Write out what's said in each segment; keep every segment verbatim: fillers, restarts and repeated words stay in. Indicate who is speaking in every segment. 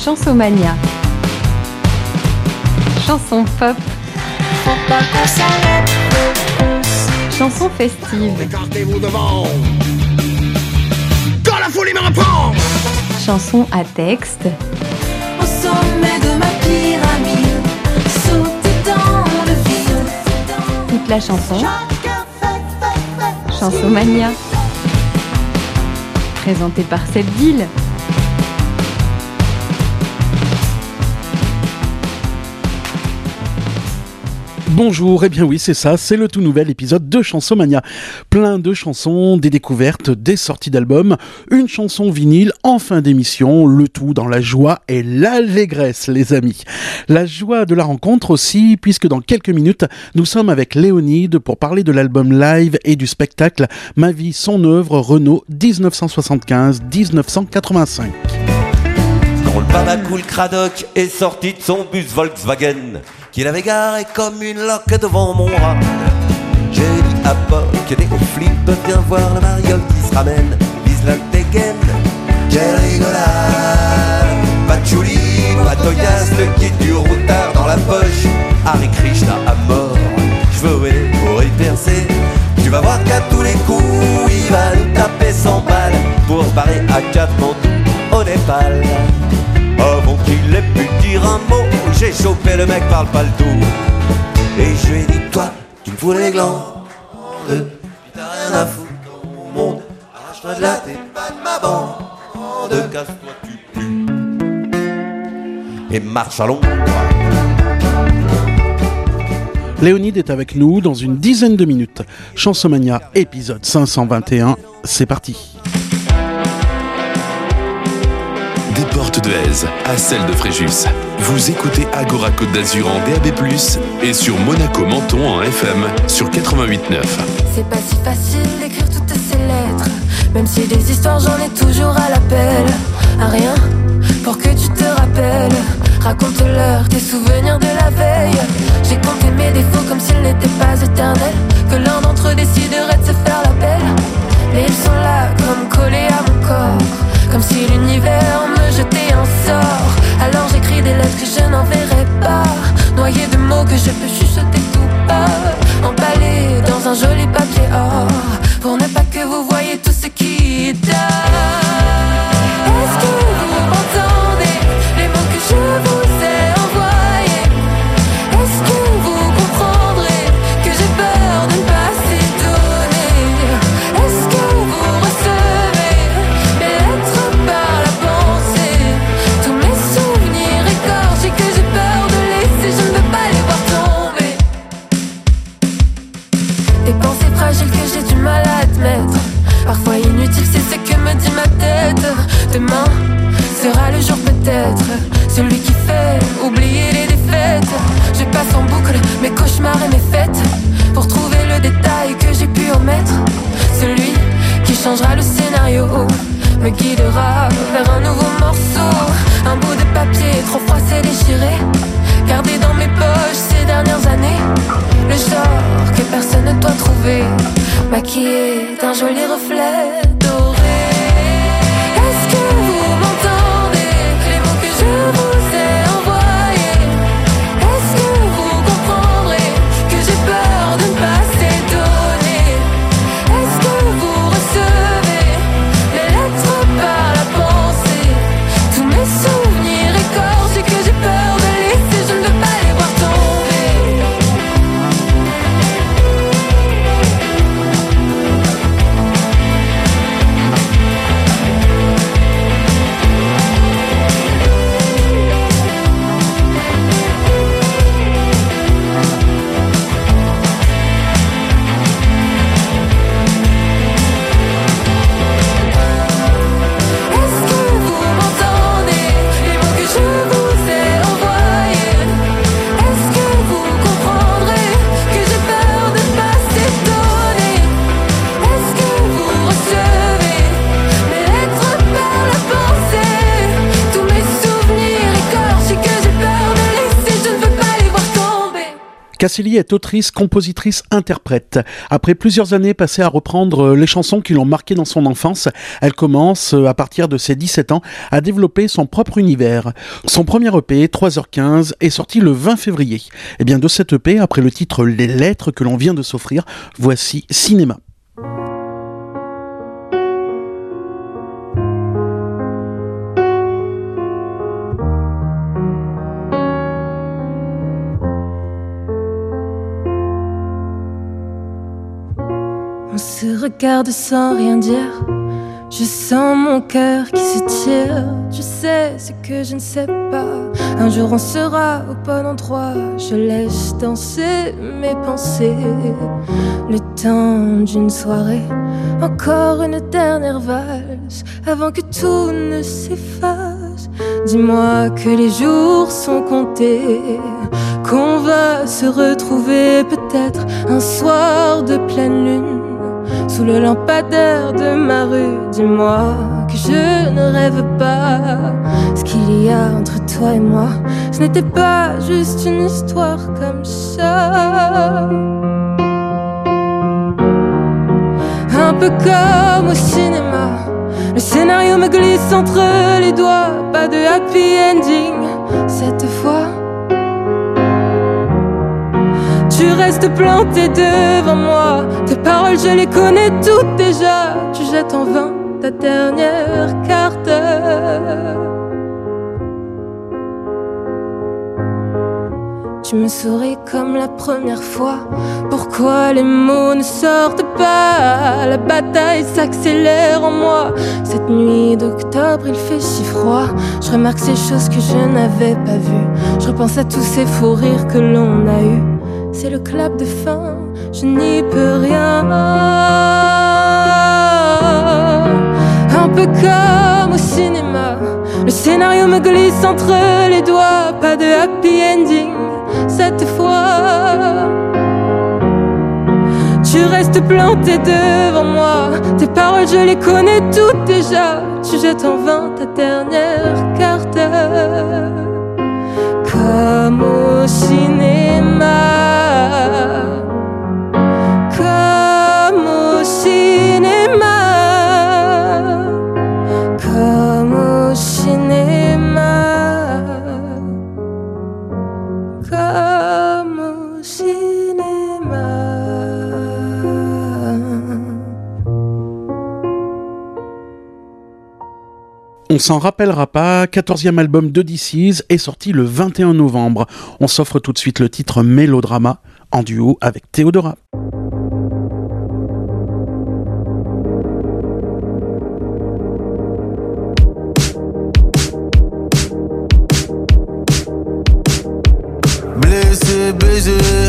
Speaker 1: Chansomania. Chanson pop.
Speaker 2: Faut pas qu'on s'arrête.
Speaker 1: Chanson festive.
Speaker 3: Écartez-vous devant. Quand la folie me reprend.
Speaker 1: Chanson à texte.
Speaker 2: Au sommet de ma pyramide, sauter dans le vide.
Speaker 1: Toute la chanson. Chansomania. Présentée par Sebdil.
Speaker 4: Bonjour, et eh bien oui, c'est ça, c'est le tout nouvel épisode de Chansomania. Plein de chansons, des découvertes, des sorties d'albums, une chanson vinyle en fin d'émission, le tout dans la joie et l'allégresse, les amis. La joie de la rencontre aussi, puisque dans quelques minutes, nous sommes avec Léonide pour parler de l'album live et du spectacle Ma vie, son œuvre, Renault, dix-neuf cent soixante-quinze à dix-neuf cent quatre-vingt-cinq.
Speaker 5: Quand le babacool Cradock est sorti de son bus Volkswagen, qu'il avait garé comme une loque devant mon rat, j'ai dit à Boc, des hauts flip, viens voir le mariole qui se ramène, vise la dégaine, quelle rigolade. Patchouli, Patoyas, le kit du routard dans la poche, Hare Krishna à mort, cheveux et pour y percer, tu vas voir qu'à tous les coups, il va nous taper cent balles, pour se barrer à Katmandou, au Népal. Avant qu'il ait pu dire un mot, j'ai chopé le mec par le palto. Et je lui ai dit, toi, tu me fous les glandes, puis t'as rien à foutre dans mon monde. Arrache-toi de là, t'es pas de ma bande, casse-toi, tu pues, et marche à l'ombre.
Speaker 4: Léonide est avec nous dans une dizaine de minutes. Chansomania, épisode cinq cent vingt et un, c'est parti.
Speaker 6: Des portes de Aise à celle de Fréjus. Vous écoutez Agora Côte d'Azur en D A B plus, et sur Monaco Menton en F M sur quatre-vingt-huit neuf.
Speaker 2: C'est pas si facile d'écrire toutes ces lettres, même si des histoires j'en ai toujours à l'appel. Un rien pour que tu te rappelles. Raconte-leur tes souvenirs de la veille. J'ai compté mes défauts comme s'ils n'étaient pas éternels, que l'un d'entre eux déciderait de se faire la belle. Et ils sont là comme collés à mon corps, comme si l'univers me jetait un sort. Alors j'écris des lettres que je n'enverrai pas, noyées de mots que je peux chuchoter tout bas, emballées dans un joli papier or, pour ne pas que vous voyez tout ce qui dort. Est-ce que vous m'entendez, les mots que je vous ai envoyés? Est-ce que vous comprendrez que j'ai peur de ne pas s'étonner? Est-ce que vous recevez mes lettres par la pensée? Tous mes souvenirs écorchés que j'ai peur de laisser, je ne veux pas les voir tomber. Des pensées fragiles que j'ai du mal à admettre, parfois inutiles, c'est ce que me dit ma tête. Demain sera le jour peut-être, celui qui fait oublier les défaites. Je passe en boucle mes cauchemars et mes fêtes, pour trouver le détail que j'ai pu omettre. Celui qui changera le scénario me guidera vers un nouveau morceau. Un bout de papier trop froissé, déchiré, gardé dans mes poches ces dernières années. Le genre que personne ne doit trouver, maquillé d'un joli reflet doré. Est-ce que vous m'entendez, les mots que je vous ai envoyés? Est-ce que vous comprendrez que j'ai peur de ne pas s'étonner? Est-ce que vous recevez les lettres par la
Speaker 4: Cassilie est autrice, compositrice, interprète. Après plusieurs années passées à reprendre les chansons qui l'ont marquée dans son enfance, elle commence, à partir de ses dix-sept ans, à développer son propre univers. Son premier E P, trois heures quinze, est sorti le vingt février. Et bien de cet E P, après le titre Les Lettres que l'on vient de s'offrir, voici Cinéma.
Speaker 2: On se regarde sans rien dire. Je sens mon cœur qui se tire. Tu sais ce que je ne sais pas. Un jour on sera au bon endroit. Je laisse danser mes pensées. Le temps d'une soirée. Encore une dernière valse avant que tout ne s'efface. Dis-moi que les jours sont comptés, qu'on va se retrouver peut-être un soir de pleine lune sous le lampadaire de ma rue. Dis-moi que je ne rêve pas. Ce qu'il y a entre toi et moi, ce n'était pas juste une histoire comme ça. Un peu comme au cinéma, le scénario me glisse entre les doigts. Pas de happy ending cette fois. Tu restes planté devant moi. Tes paroles je les connais toutes déjà. Tu jettes en vain ta dernière carte. Tu me souris comme la première fois. Pourquoi les mots ne sortent pas? La bataille s'accélère en moi. Cette nuit d'octobre il fait si froid. Je remarque ces choses que je n'avais pas vues. Je repense à tous ces fous rires que l'on a eus. C'est le clap de fin, je n'y peux rien. Un peu comme au cinéma, le scénario me glisse entre les doigts. Pas de happy ending cette fois. Tu restes planté devant moi. Tes paroles je les connais toutes déjà. Tu jettes en vain ta dernière carte. Comme au cinéma. Comme au cinéma. Comme au cinéma. Comme au cinéma.
Speaker 4: On s'en rappellera pas, quatorzième album d'Odysseys est sorti le vingt et un novembre. On s'offre tout de suite le titre Mélodrama en duo avec Théodora.
Speaker 7: Blessé, baisé,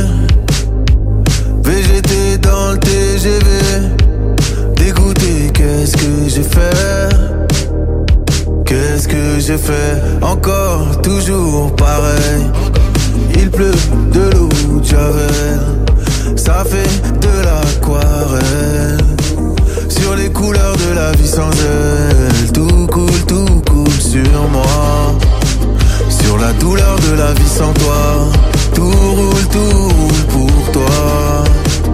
Speaker 7: V G T dans le T G V. Dégoûté, qu'est-ce que j'ai fait? Qu'est-ce que j'ai fait? Encore, toujours pareil. Il pleut de l'eau de Javel. Ça fait de l'aquarelle. Sur les couleurs de la vie sans elle. Tout coule, tout coule sur moi. Sur la douleur de la vie sans toi. Tout roule, tout roule pour toi.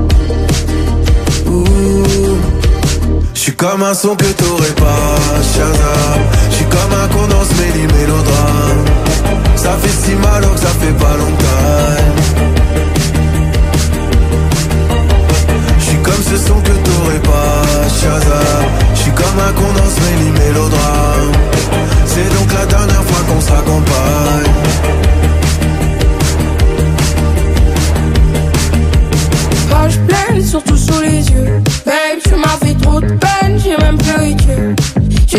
Speaker 7: J'suis comme un son que t'aurais pas, Shazam. J'suis comme un condensé méli mélodrame. Ça fait si mal alors que ça fait pas longtemps. J'suis comme ce son que t'aurais pas, Shazam. J'suis comme un condensé méli mélodrame. C'est donc la dernière fois qu'on se raccompagne.
Speaker 8: Page pleine, surtout sous les yeux. Babe, tu m'as fait trop de peine, j'ai même pleuré Dieu.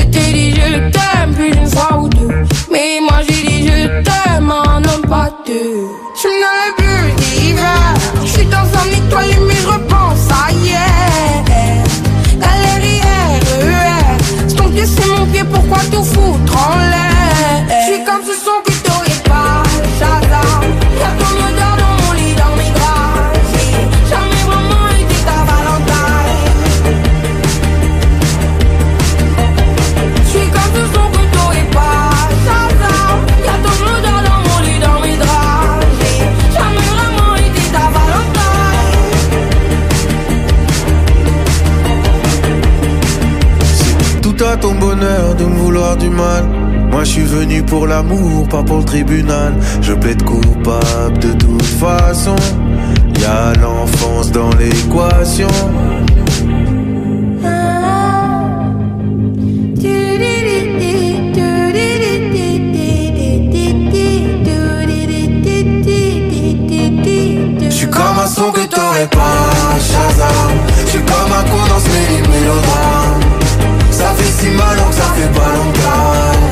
Speaker 7: peur de me vouloir du mal. Moi je suis venu pour l'amour, pas pour le tribunal. Je plaide coupable de toute façon. Y'a l'enfance dans l'équation. J'suis comme un son que t'aurais pas, Shazam. J'suis comme un con dans ce mélodie mélodrame. Ça fait si mal donc ça fait pas longtemps.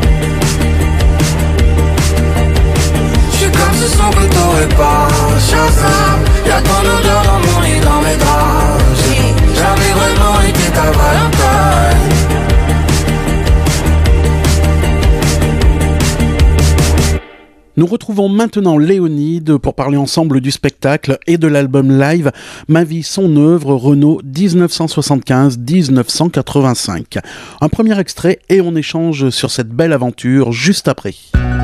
Speaker 7: J'suis comme ce son que t'aurais pas, Shazam. Y'a ton odeur dans mon lit, dans mes draps. J'ai jamais vraiment été ta Valentine.
Speaker 4: Nous retrouvons maintenant Léonide pour parler ensemble du spectacle et de l'album live Ma vie, son œuvre, Renault dix-neuf cent soixante-quinze à dix-neuf cent quatre-vingt-cinq. Un premier extrait et on échange sur cette belle aventure juste après.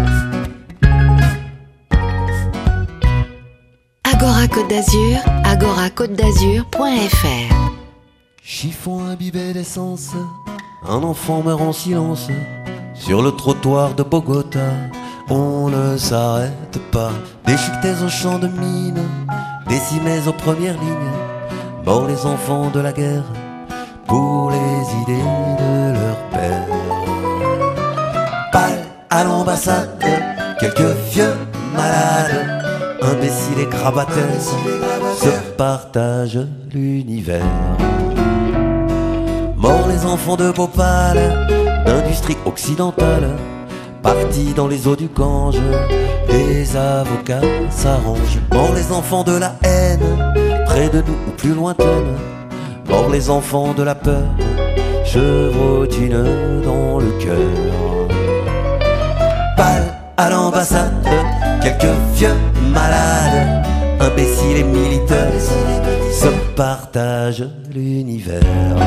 Speaker 8: Agora Côte d'Azur, agora côte d'azur point f r.
Speaker 5: Chiffon imbibé d'essence, un enfant meurt en silence sur le trottoir de Bogota. On ne s'arrête pas, déchiquetés au champ de mine, décimés aux premières lignes, morts les enfants de la guerre pour les idées de leur père. Pâle à l'ambassade, quelques vieux malades, imbéciles et grabateurs, se partagent l'univers. Morts les enfants de Bhopal, d'industrie occidentale, partis dans les eaux du Gange, des avocats s'arrangent. Morts les enfants de la haine, près de nous ou plus lointaine. Morts les enfants de la peur, chevrotine dans le cœur. Pâle à l'ambassade, quelques vieux malades, imbéciles et militaires, se partagent l'univers.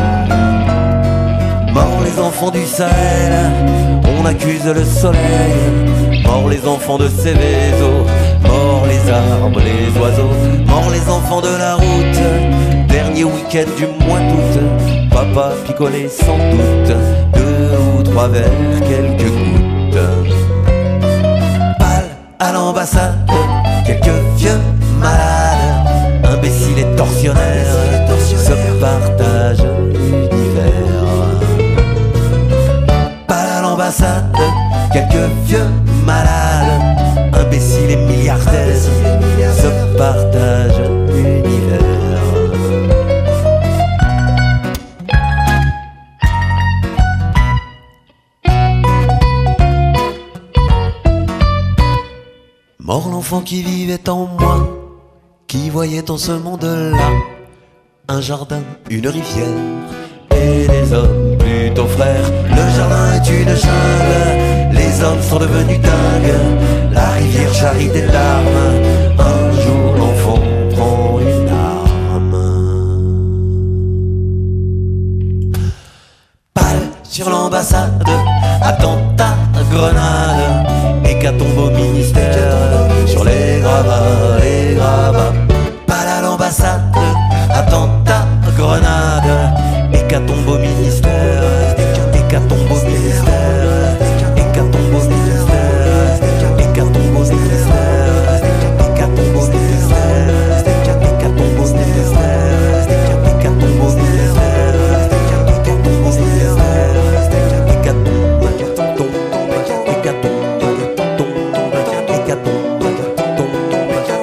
Speaker 5: Morts les enfants du Sahel, on accuse le soleil. Morts les enfants de Céveso, morts les arbres, les oiseaux. Morts les enfants de la route, dernier week-end du mois d'août. Papa picolait sans doute, deux ou trois verres, quelques gouttes. Pâle à l'ambassade, quelques vieux malades, imbéciles et tortionnaires, se partagent l'univers. Quelques vieux malades, imbéciles et milliardaires, se partagent l'univers. Mort l'enfant qui vivait en moi, qui voyait dans ce monde-là un jardin, une rivière et des hommes plutôt frères. Le jardin est une jungle, les hommes sont devenus dingues. La rivière charrie des larmes, un jour l'enfant prend une arme. Pâle sur l'ambassade, attentat, grenade, hécatombe au ministère, sur les gravats, les gravats. Pâle à l'ambassade, attentat, grenade, hécatombe au ministère, hécatombe au ministère, hécatombe au ministère, hécatombe au ministère, hécatombe au ministère, hécatombe au ministère, hécatombe au ministère, hécatombe au ministère, hécatombe, hécatombe,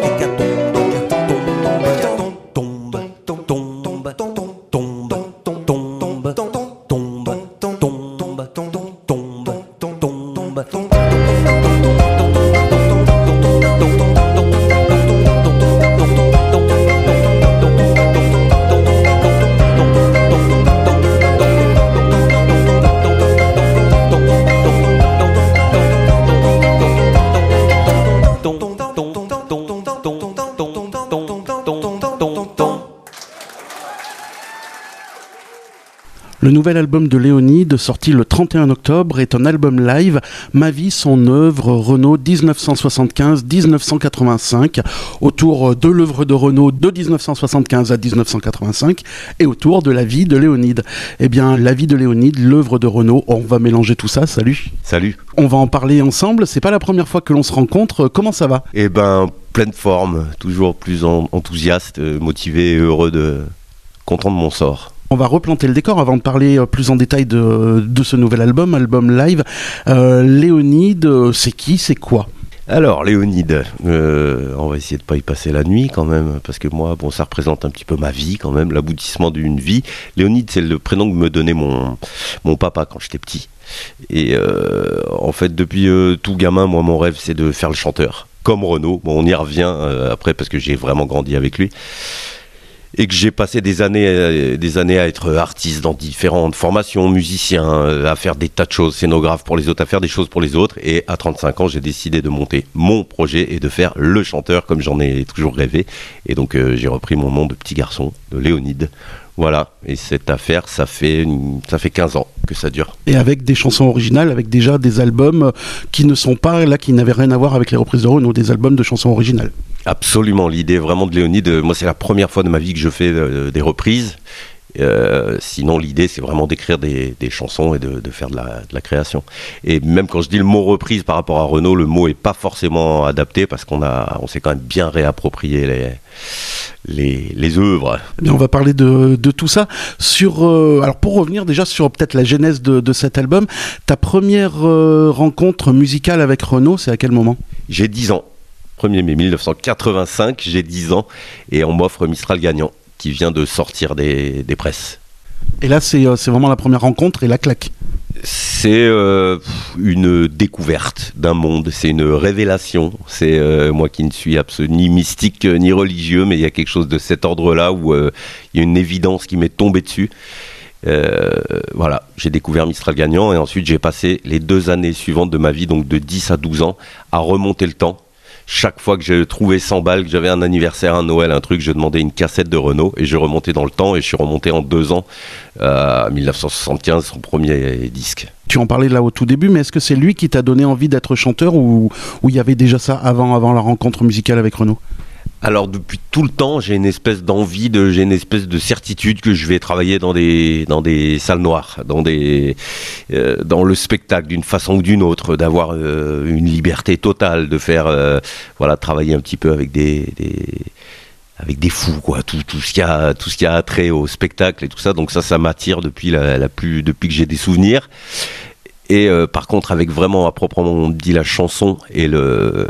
Speaker 4: Le nouvel album de Léonide, sorti le trente et un octobre, est un album live, Ma vie, son œuvre, Renaud dix-neuf cent soixante-quinze à dix-neuf cent quatre-vingt-cinq, autour de l'œuvre de Renaud de dix-neuf cent soixante-quinze à dix-neuf cent quatre-vingt-cinq, et autour de la vie de Léonide. Eh bien, la vie de Léonide, l'œuvre de Renaud, on va mélanger tout ça, salut.
Speaker 5: Salut.
Speaker 4: On va en parler ensemble, c'est pas la première fois que l'on se rencontre, comment ça va ?
Speaker 5: Eh ben, pleine forme, toujours plus en- enthousiaste, euh, motivé et heureux, de content de mon sort.
Speaker 4: On va replanter le décor avant de parler plus en détail de, de ce nouvel album, album live. Euh, Léonide, c'est qui, c'est quoi ?
Speaker 5: Alors, Léonide, euh, on va essayer de pas y passer la nuit quand même, parce que moi, bon, ça représente un petit peu ma vie quand même, l'aboutissement d'une vie. Léonide, c'est le prénom que me donnait mon, mon papa quand j'étais petit. Et euh, en fait, depuis euh, tout gamin, moi, mon rêve, c'est de faire le chanteur. Comme Renaud, bon, on y revient euh, après, parce que j'ai vraiment grandi avec lui. Et que j'ai passé des années, euh, des années à être artiste dans différentes formations, musicien, euh, à faire des tas de choses, scénographe pour les autres, à faire des choses pour les autres. Et à trente-cinq ans, j'ai décidé de monter mon projet et de faire le chanteur comme j'en ai toujours rêvé. Et donc, euh, j'ai repris mon nom de petit garçon, de Léonide. Voilà, et cette affaire, ça fait, une- ça fait quinze ans que ça dure.
Speaker 4: Et avec des chansons originales, avec déjà des albums qui ne sont pas, là, qui n'avaient rien à voir avec les reprises de Renaud, des albums de chansons originales.
Speaker 5: Absolument, l'idée vraiment de Léonide, euh, moi c'est la première fois de ma vie que je fais euh, des reprises. Euh, sinon l'idée c'est vraiment d'écrire des, des chansons et de, de faire de la, de la création. Et même quand je dis le mot reprise par rapport à Renaud, le mot est pas forcément adapté parce qu'on a, on s'est quand même bien réapproprié les, les, les œuvres.
Speaker 4: Eh bien, on va parler de, de tout ça. Sur, euh, alors pour revenir déjà sur peut-être la genèse de, de cet album, ta première euh, rencontre musicale avec Renaud, c'est à quel moment ?
Speaker 5: J'ai dix ans, premier mai mille neuf cent quatre-vingt-cinq, j'ai dix ans et on m'offre Mistral gagnant qui vient de sortir des, des presses.
Speaker 4: Et là, c'est, euh, c'est vraiment la première rencontre et la claque.
Speaker 5: C'est euh, une découverte d'un monde, c'est une révélation. C'est euh, moi qui ne suis absolument ni mystique euh, ni religieux, mais il y a quelque chose de cet ordre-là où euh, il y a une évidence qui m'est tombée dessus. Euh, voilà, j'ai découvert Mistral gagnant et ensuite j'ai passé les deux années suivantes de ma vie, donc de dix à douze ans, à remonter le temps. Chaque fois que j'ai trouvé cent balles, que j'avais un anniversaire, un Noël, un truc, je demandais une cassette de Renaud et je remontais dans le temps et je suis remonté en deux ans euh, à dix-neuf cent soixante-quinze, son premier disque.
Speaker 4: Tu en parlais là au tout début, mais est-ce que c'est lui qui t'a donné envie d'être chanteur ou ou il y avait déjà ça avant, avant la rencontre musicale avec Renaud ?
Speaker 5: Alors depuis tout le temps, j'ai une espèce d'envie, de, j'ai une espèce de certitude que je vais travailler dans des, dans des salles noires, dans, des, euh, dans le spectacle d'une façon ou d'une autre, d'avoir euh, une liberté totale, de faire, euh, voilà, travailler un petit peu avec des, des, avec des fous, quoi, tout, tout ce qui a, tout ce qui a attrait au spectacle et tout ça. Donc ça, ça m'attire depuis la, la plus, depuis que j'ai des souvenirs. Et euh, par contre, avec vraiment à proprement dit la chanson et le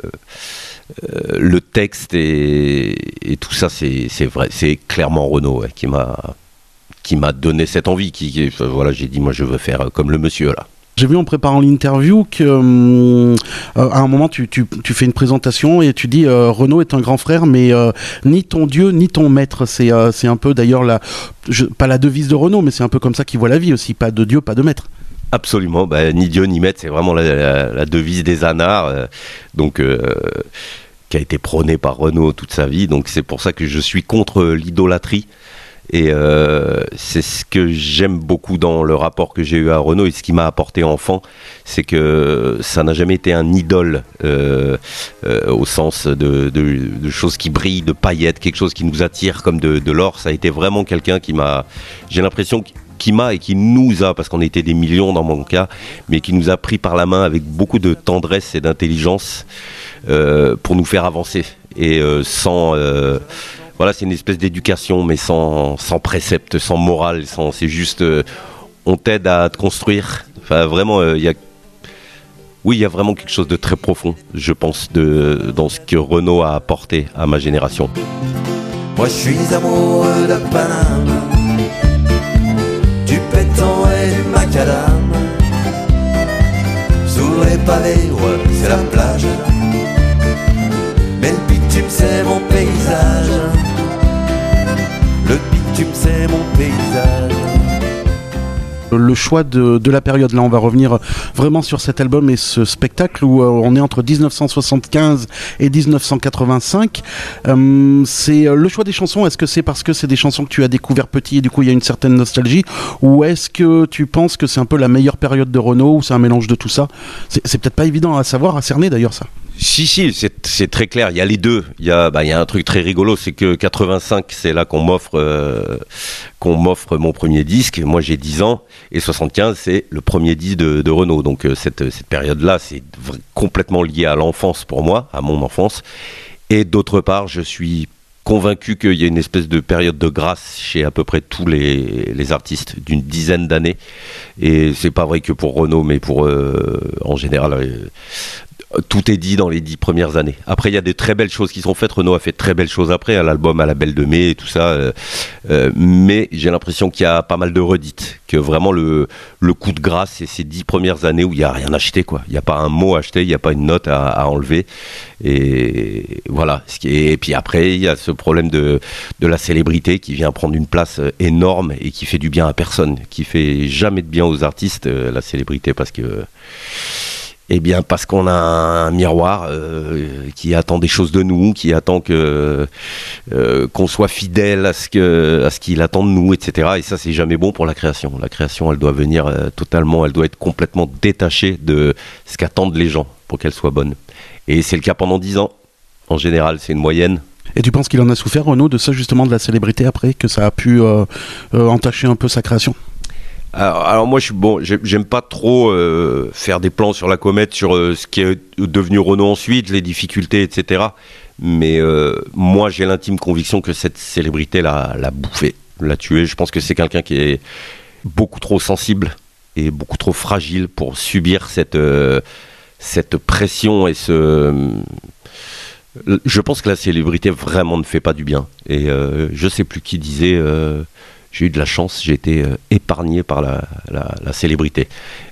Speaker 5: Euh, le texte et, et tout ça, c'est, c'est vrai, c'est clairement Renaud ouais, qui m'a qui m'a donné cette envie. Qui, qui, voilà, j'ai dit moi je veux faire comme le monsieur là.
Speaker 4: J'ai vu en préparant l'interview que euh, à un moment tu, tu, tu fais une présentation et tu dis euh, Renaud est un grand frère, mais euh, ni ton Dieu ni ton maître. C'est euh, c'est un peu d'ailleurs la je, pas la devise de Renaud, mais c'est un peu comme ça qu'il voit la vie aussi. Pas de Dieu, pas de maître.
Speaker 5: Absolument, bah, ni Dieu ni maître, c'est vraiment la, la, la devise des anards, euh, donc euh, qui a été prônée par Renaud toute sa vie. Donc c'est pour ça que je suis contre l'idolâtrie. Et euh, c'est ce que j'aime beaucoup dans le rapport que j'ai eu à Renaud et ce qui m'a apporté enfant, c'est que ça n'a jamais été un idole euh, euh, au sens de, de, de choses qui brillent, de paillettes, quelque chose qui nous attire comme de, de l'or. Ça a été vraiment quelqu'un qui m'a, j'ai l'impression que qui m'a et qui nous a, parce qu'on était des millions dans mon cas, mais qui nous a pris par la main avec beaucoup de tendresse et d'intelligence euh, pour nous faire avancer. Et euh, sans... Euh, voilà, c'est une espèce d'éducation, mais sans, sans précepte, sans morale, sans, c'est juste... Euh, on t'aide à te construire. Enfin, vraiment, il euh, y a... Oui, il y a vraiment quelque chose de très profond, je pense, de, dans ce que Renaud a apporté à ma génération.
Speaker 9: Moi, je suis amoureux de Paname, du pétan et du macadam. Sous les pavés, ouais, c'est la plage. Mais le bitume, c'est mon paysage. Le bitume, c'est mon paysage.
Speaker 4: Le choix de, de la période, là on va revenir vraiment sur cet album et ce spectacle où euh, on est entre dix-neuf cent soixante-quinze et dix-neuf cent quatre-vingt-cinq. Euh, c'est euh, le choix des chansons, est-ce que c'est parce que c'est des chansons que tu as découvert petit et du coup il y a une certaine nostalgie, ou est-ce que tu penses que c'est un peu la meilleure période de Renaud, ou c'est un mélange de tout ça? c'est, c'est peut-être pas évident à savoir, à cerner d'ailleurs ça.
Speaker 5: Si, si, c'est, c'est très clair. Il y a les deux. Il y a, bah, il y a un truc très rigolo, c'est que quatre-vingt-cinq, c'est là qu'on m'offre, euh, qu'on m'offre mon premier disque. Moi, j'ai dix ans. Et soixante-quinze, c'est le premier disque de, de Renaud. Donc, euh, cette, cette période-là, c'est v- complètement lié à l'enfance pour moi, à mon enfance. Et d'autre part, je suis convaincu qu'il y a une espèce de période de grâce chez à peu près tous les, les artistes d'une dizaine d'années. Et c'est pas vrai que pour Renaud, mais pour, euh, en général, euh, tout est dit dans les dix premières années. Après, il y a des très belles choses qui sont faites. Renaud a fait de très belles choses après, à l'album À la Belle de Mai et tout ça. Euh, euh, mais j'ai l'impression qu'il y a pas mal de redites. Que vraiment le, le coup de grâce, c'est ces dix premières années où il n'y a rien acheté, quoi. Il n'y a pas un mot acheté, il n'y a pas une note à, à enlever. Et voilà. Et puis après, il y a ce problème de, de la célébrité qui vient prendre une place énorme et qui fait du bien à personne. Qui fait jamais de bien aux artistes, la célébrité, parce que... Eh bien, parce qu'on a un miroir euh, qui attend des choses de nous, qui attend que euh, qu'on soit fidèle à ce que à ce qu'il attend de nous, et cetera. Et ça, c'est jamais bon pour la création. La création, elle doit venir euh, totalement, elle doit être complètement détachée de ce qu'attendent les gens pour qu'elle soit bonne. Et c'est le cas pendant dix ans. En général, c'est une moyenne.
Speaker 4: Et tu penses qu'il en a souffert, Renaud, de ça justement, de la célébrité après, que ça a pu euh, euh, entacher un peu sa création?
Speaker 5: Alors, alors moi je suis bon, j'aime, j'aime pas trop euh, faire des plans sur la comète, sur euh, ce qui est devenu Renaud ensuite, les difficultés, et cetera. Mais euh, moi j'ai l'intime conviction que cette célébrité l'a, l'a bouffé, l'a tué. Je pense que c'est quelqu'un qui est beaucoup trop sensible et beaucoup trop fragile pour subir cette, euh, cette pression et ce... Je pense que la célébrité vraiment ne fait pas du bien. Et euh, je sais plus qui disait... Euh, j'ai eu de la chance, j'ai été euh, épargné par la, la, la célébrité.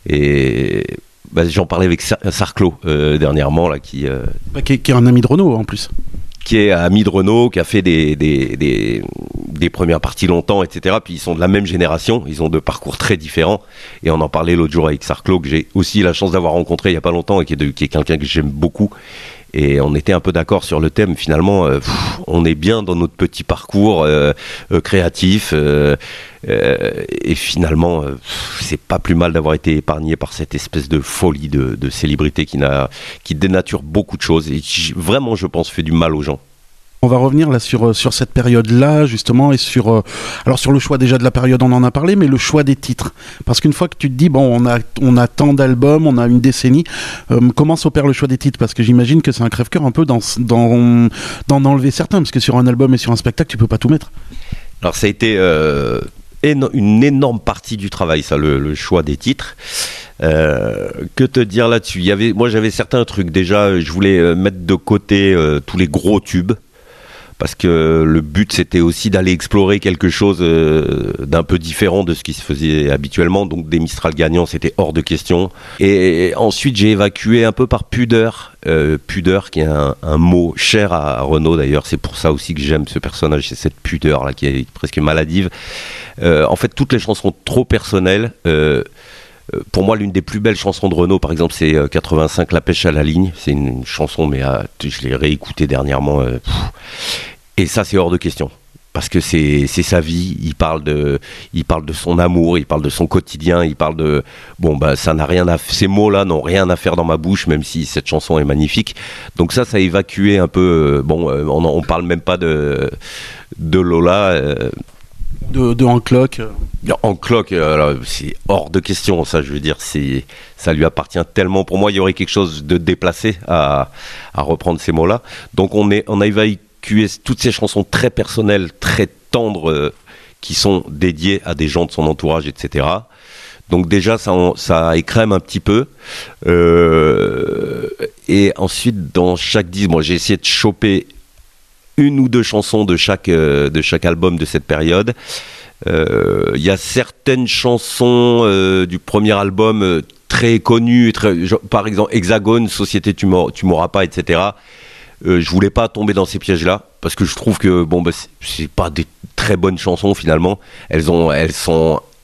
Speaker 5: Et bah, j'en parlais avec Sar- Sarclot euh, dernièrement, là, qui, euh,
Speaker 4: bah, qui, est, qui est un ami de Renaud en plus.
Speaker 5: Qui est ami de Renaud, qui a fait des, des, des, des premières parties longtemps, et cetera. Puis ils sont de la même génération, ils ont deux parcours très différents. Et on en parlait l'autre jour avec Sarclot, que j'ai aussi la chance d'avoir rencontré il n'y a pas longtemps et qui est, de, qui est quelqu'un que j'aime beaucoup. Et on était un peu d'accord sur le thème. Finalement, euh, pff, on est bien dans notre petit parcours euh, euh, créatif. Euh, euh, et finalement, euh, pff, c'est pas plus mal d'avoir été épargné par cette espèce de folie de, de célébrité qui, n'a, qui dénature beaucoup de choses et qui, vraiment, je pense, fait du mal aux gens.
Speaker 4: On va revenir là sur, sur cette période-là, justement, et sur, euh, alors sur le choix déjà de la période, on en a parlé, mais le choix des titres. Parce qu'une fois que tu te dis, bon, on a, on a tant d'albums, on a une décennie, euh, comment s'opère le choix des titres? Parce que j'imagine que c'est un crève-cœur un peu d'en, d'en, d'en enlever certains, parce que sur un album et sur un spectacle, tu peux pas tout mettre.
Speaker 5: Alors ça a été euh, éno- une énorme partie du travail, ça, le, le choix des titres. Euh, que te dire là-dessus? Il y avait, moi j'avais certains trucs, déjà, je voulais euh, mettre de côté euh, tous les gros tubes. Parce que le but c'était aussi d'aller explorer quelque chose euh, d'un peu différent de ce qui se faisait habituellement, donc des Mistral gagnants c'était hors de question. Et ensuite j'ai évacué un peu par pudeur, euh, pudeur qui est un, un mot cher à Renaud d'ailleurs, c'est pour ça aussi que j'aime ce personnage, c'est cette pudeur là qui est presque maladive. Euh, en fait toutes les chansons trop personnelles, euh, pour moi, l'une des plus belles chansons de Renaud, par exemple, c'est euh, quatre-vingt-cinq, La pêche à la ligne. C'est une, une chanson, mais euh, je l'ai réécoutée dernièrement. Euh, et ça, c'est hors de question. Parce que c'est, c'est sa vie. Il parle, de, il parle de son amour, il parle de son quotidien, il parle de... Bon, bah, ça n'a rien à... Ces mots-là n'ont rien à faire dans ma bouche, même si cette chanson est magnifique. Donc ça, ça a évacué un peu... Euh, bon, euh, on, on parle même pas de, de Lola... Euh,
Speaker 4: De, de En Cloque.
Speaker 5: En Cloque, alors, c'est hors de question, ça, je veux dire, c'est, ça lui appartient tellement. Pour moi, il y aurait quelque chose de déplacé à, à reprendre ces mots-là. Donc, on, est, on a évacué toutes ces chansons très personnelles, très tendres, euh, qui sont dédiées à des gens de son entourage, et cetera. Donc, déjà, ça, ça écrème un petit peu. Euh, et ensuite, dans chaque disque, moi, j'ai essayé de choper une ou deux chansons de chaque, euh, de chaque album de cette période. Il euh, y a certaines chansons euh, du premier album euh, très connues, très, genre, par exemple Hexagone, Société tu m'auras, tu m'auras pas, et cetera. Euh, je voulais pas tomber dans ces pièges-là parce que je trouve que bon, bah, c'est, c'est pas des très bonnes chansons finalement. Elles, ont, elles sont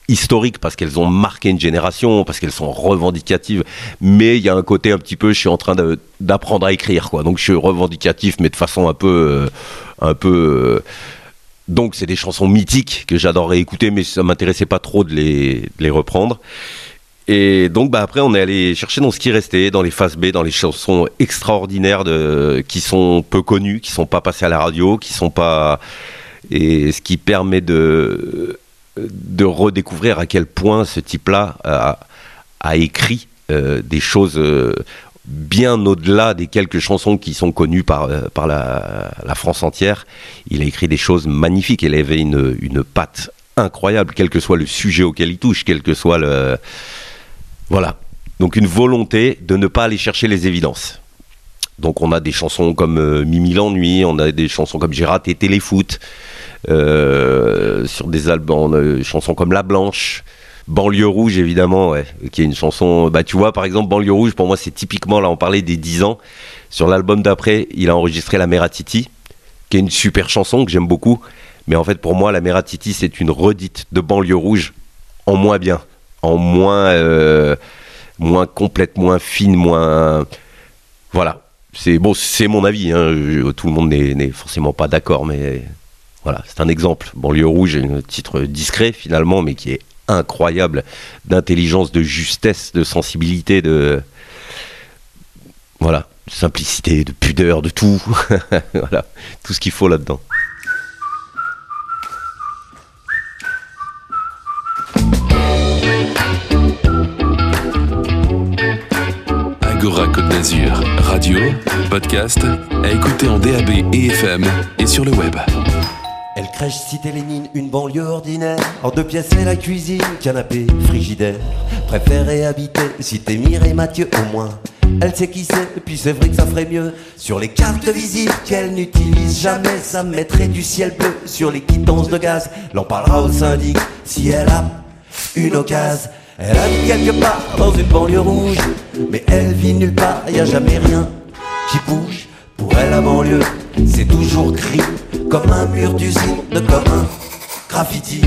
Speaker 5: historiques parce qu'elles ont marqué une génération, parce qu'elles sont revendicatives, mais il y a un côté un petit peu, je suis en train de, d'apprendre à écrire, quoi. Donc je suis revendicatif, mais de façon un peu, euh, un peu. Euh, donc c'est des chansons mythiques que j'adorerais écouter, mais ça m'intéressait pas trop de les, de les reprendre. Et donc bah après on est allé chercher dans ce qui restait, dans les faces B, dans les chansons extraordinaires de, qui sont peu connues, qui sont pas passées à la radio, qui sont pas, et ce qui permet de de redécouvrir à quel point ce type-là a, a écrit euh, des choses euh, bien au-delà des quelques chansons qui sont connues par, euh, par la, la France entière. Il a écrit des choses magnifiques, il avait une, une patte incroyable, quel que soit le sujet auquel il touche, quel que soit le... Voilà, donc une volonté de ne pas aller chercher les évidences. Donc on a des chansons comme euh, Mimi l'ennui, on a des chansons comme J'ai raté Téléfoot, euh, sur des albums, euh, chansons comme La Blanche, Banlieue Rouge évidemment, ouais, qui est une chanson, bah tu vois par exemple Banlieue Rouge, pour moi c'est typiquement, là on parlait des dix ans, sur l'album d'après il a enregistré La Mère à Titi, qui est une super chanson que j'aime beaucoup, mais en fait pour moi La Mère à Titi c'est une redite de Banlieue Rouge en moins bien, en moins, euh, moins complète, moins fine, moins... Voilà. C'est, bon, c'est mon avis, hein. Je, tout le monde n'est, n'est forcément pas d'accord, mais voilà, c'est un exemple. Banlieue Rouge est un titre discret finalement, mais qui est incroyable, d'intelligence, de justesse, de sensibilité, de... Voilà, de simplicité, de pudeur, de tout. Voilà, tout ce qu'il faut là-dedans.
Speaker 6: Agora Côte d'Azur, radio, podcast, à écouter en D A B et F M et sur le web.
Speaker 5: Elle crèche cité Lénine, une banlieue ordinaire. En deux pièces et la cuisine, canapé, frigidaire. Préférait habiter cité Mireille Mathieu au moins. Elle sait qui c'est, et puis c'est vrai que ça ferait mieux. Sur les cartes de visite qu'elle n'utilise jamais, ça mettrait du ciel bleu sur les quittances de gaz. L'en parlera au syndic si elle a une occasion. Elle habite quelque part dans une banlieue rouge, mais elle vit nulle part, y a jamais rien qui bouge. Pour elle la banlieue, c'est toujours gris, comme un mur d'usine, comme un graffiti.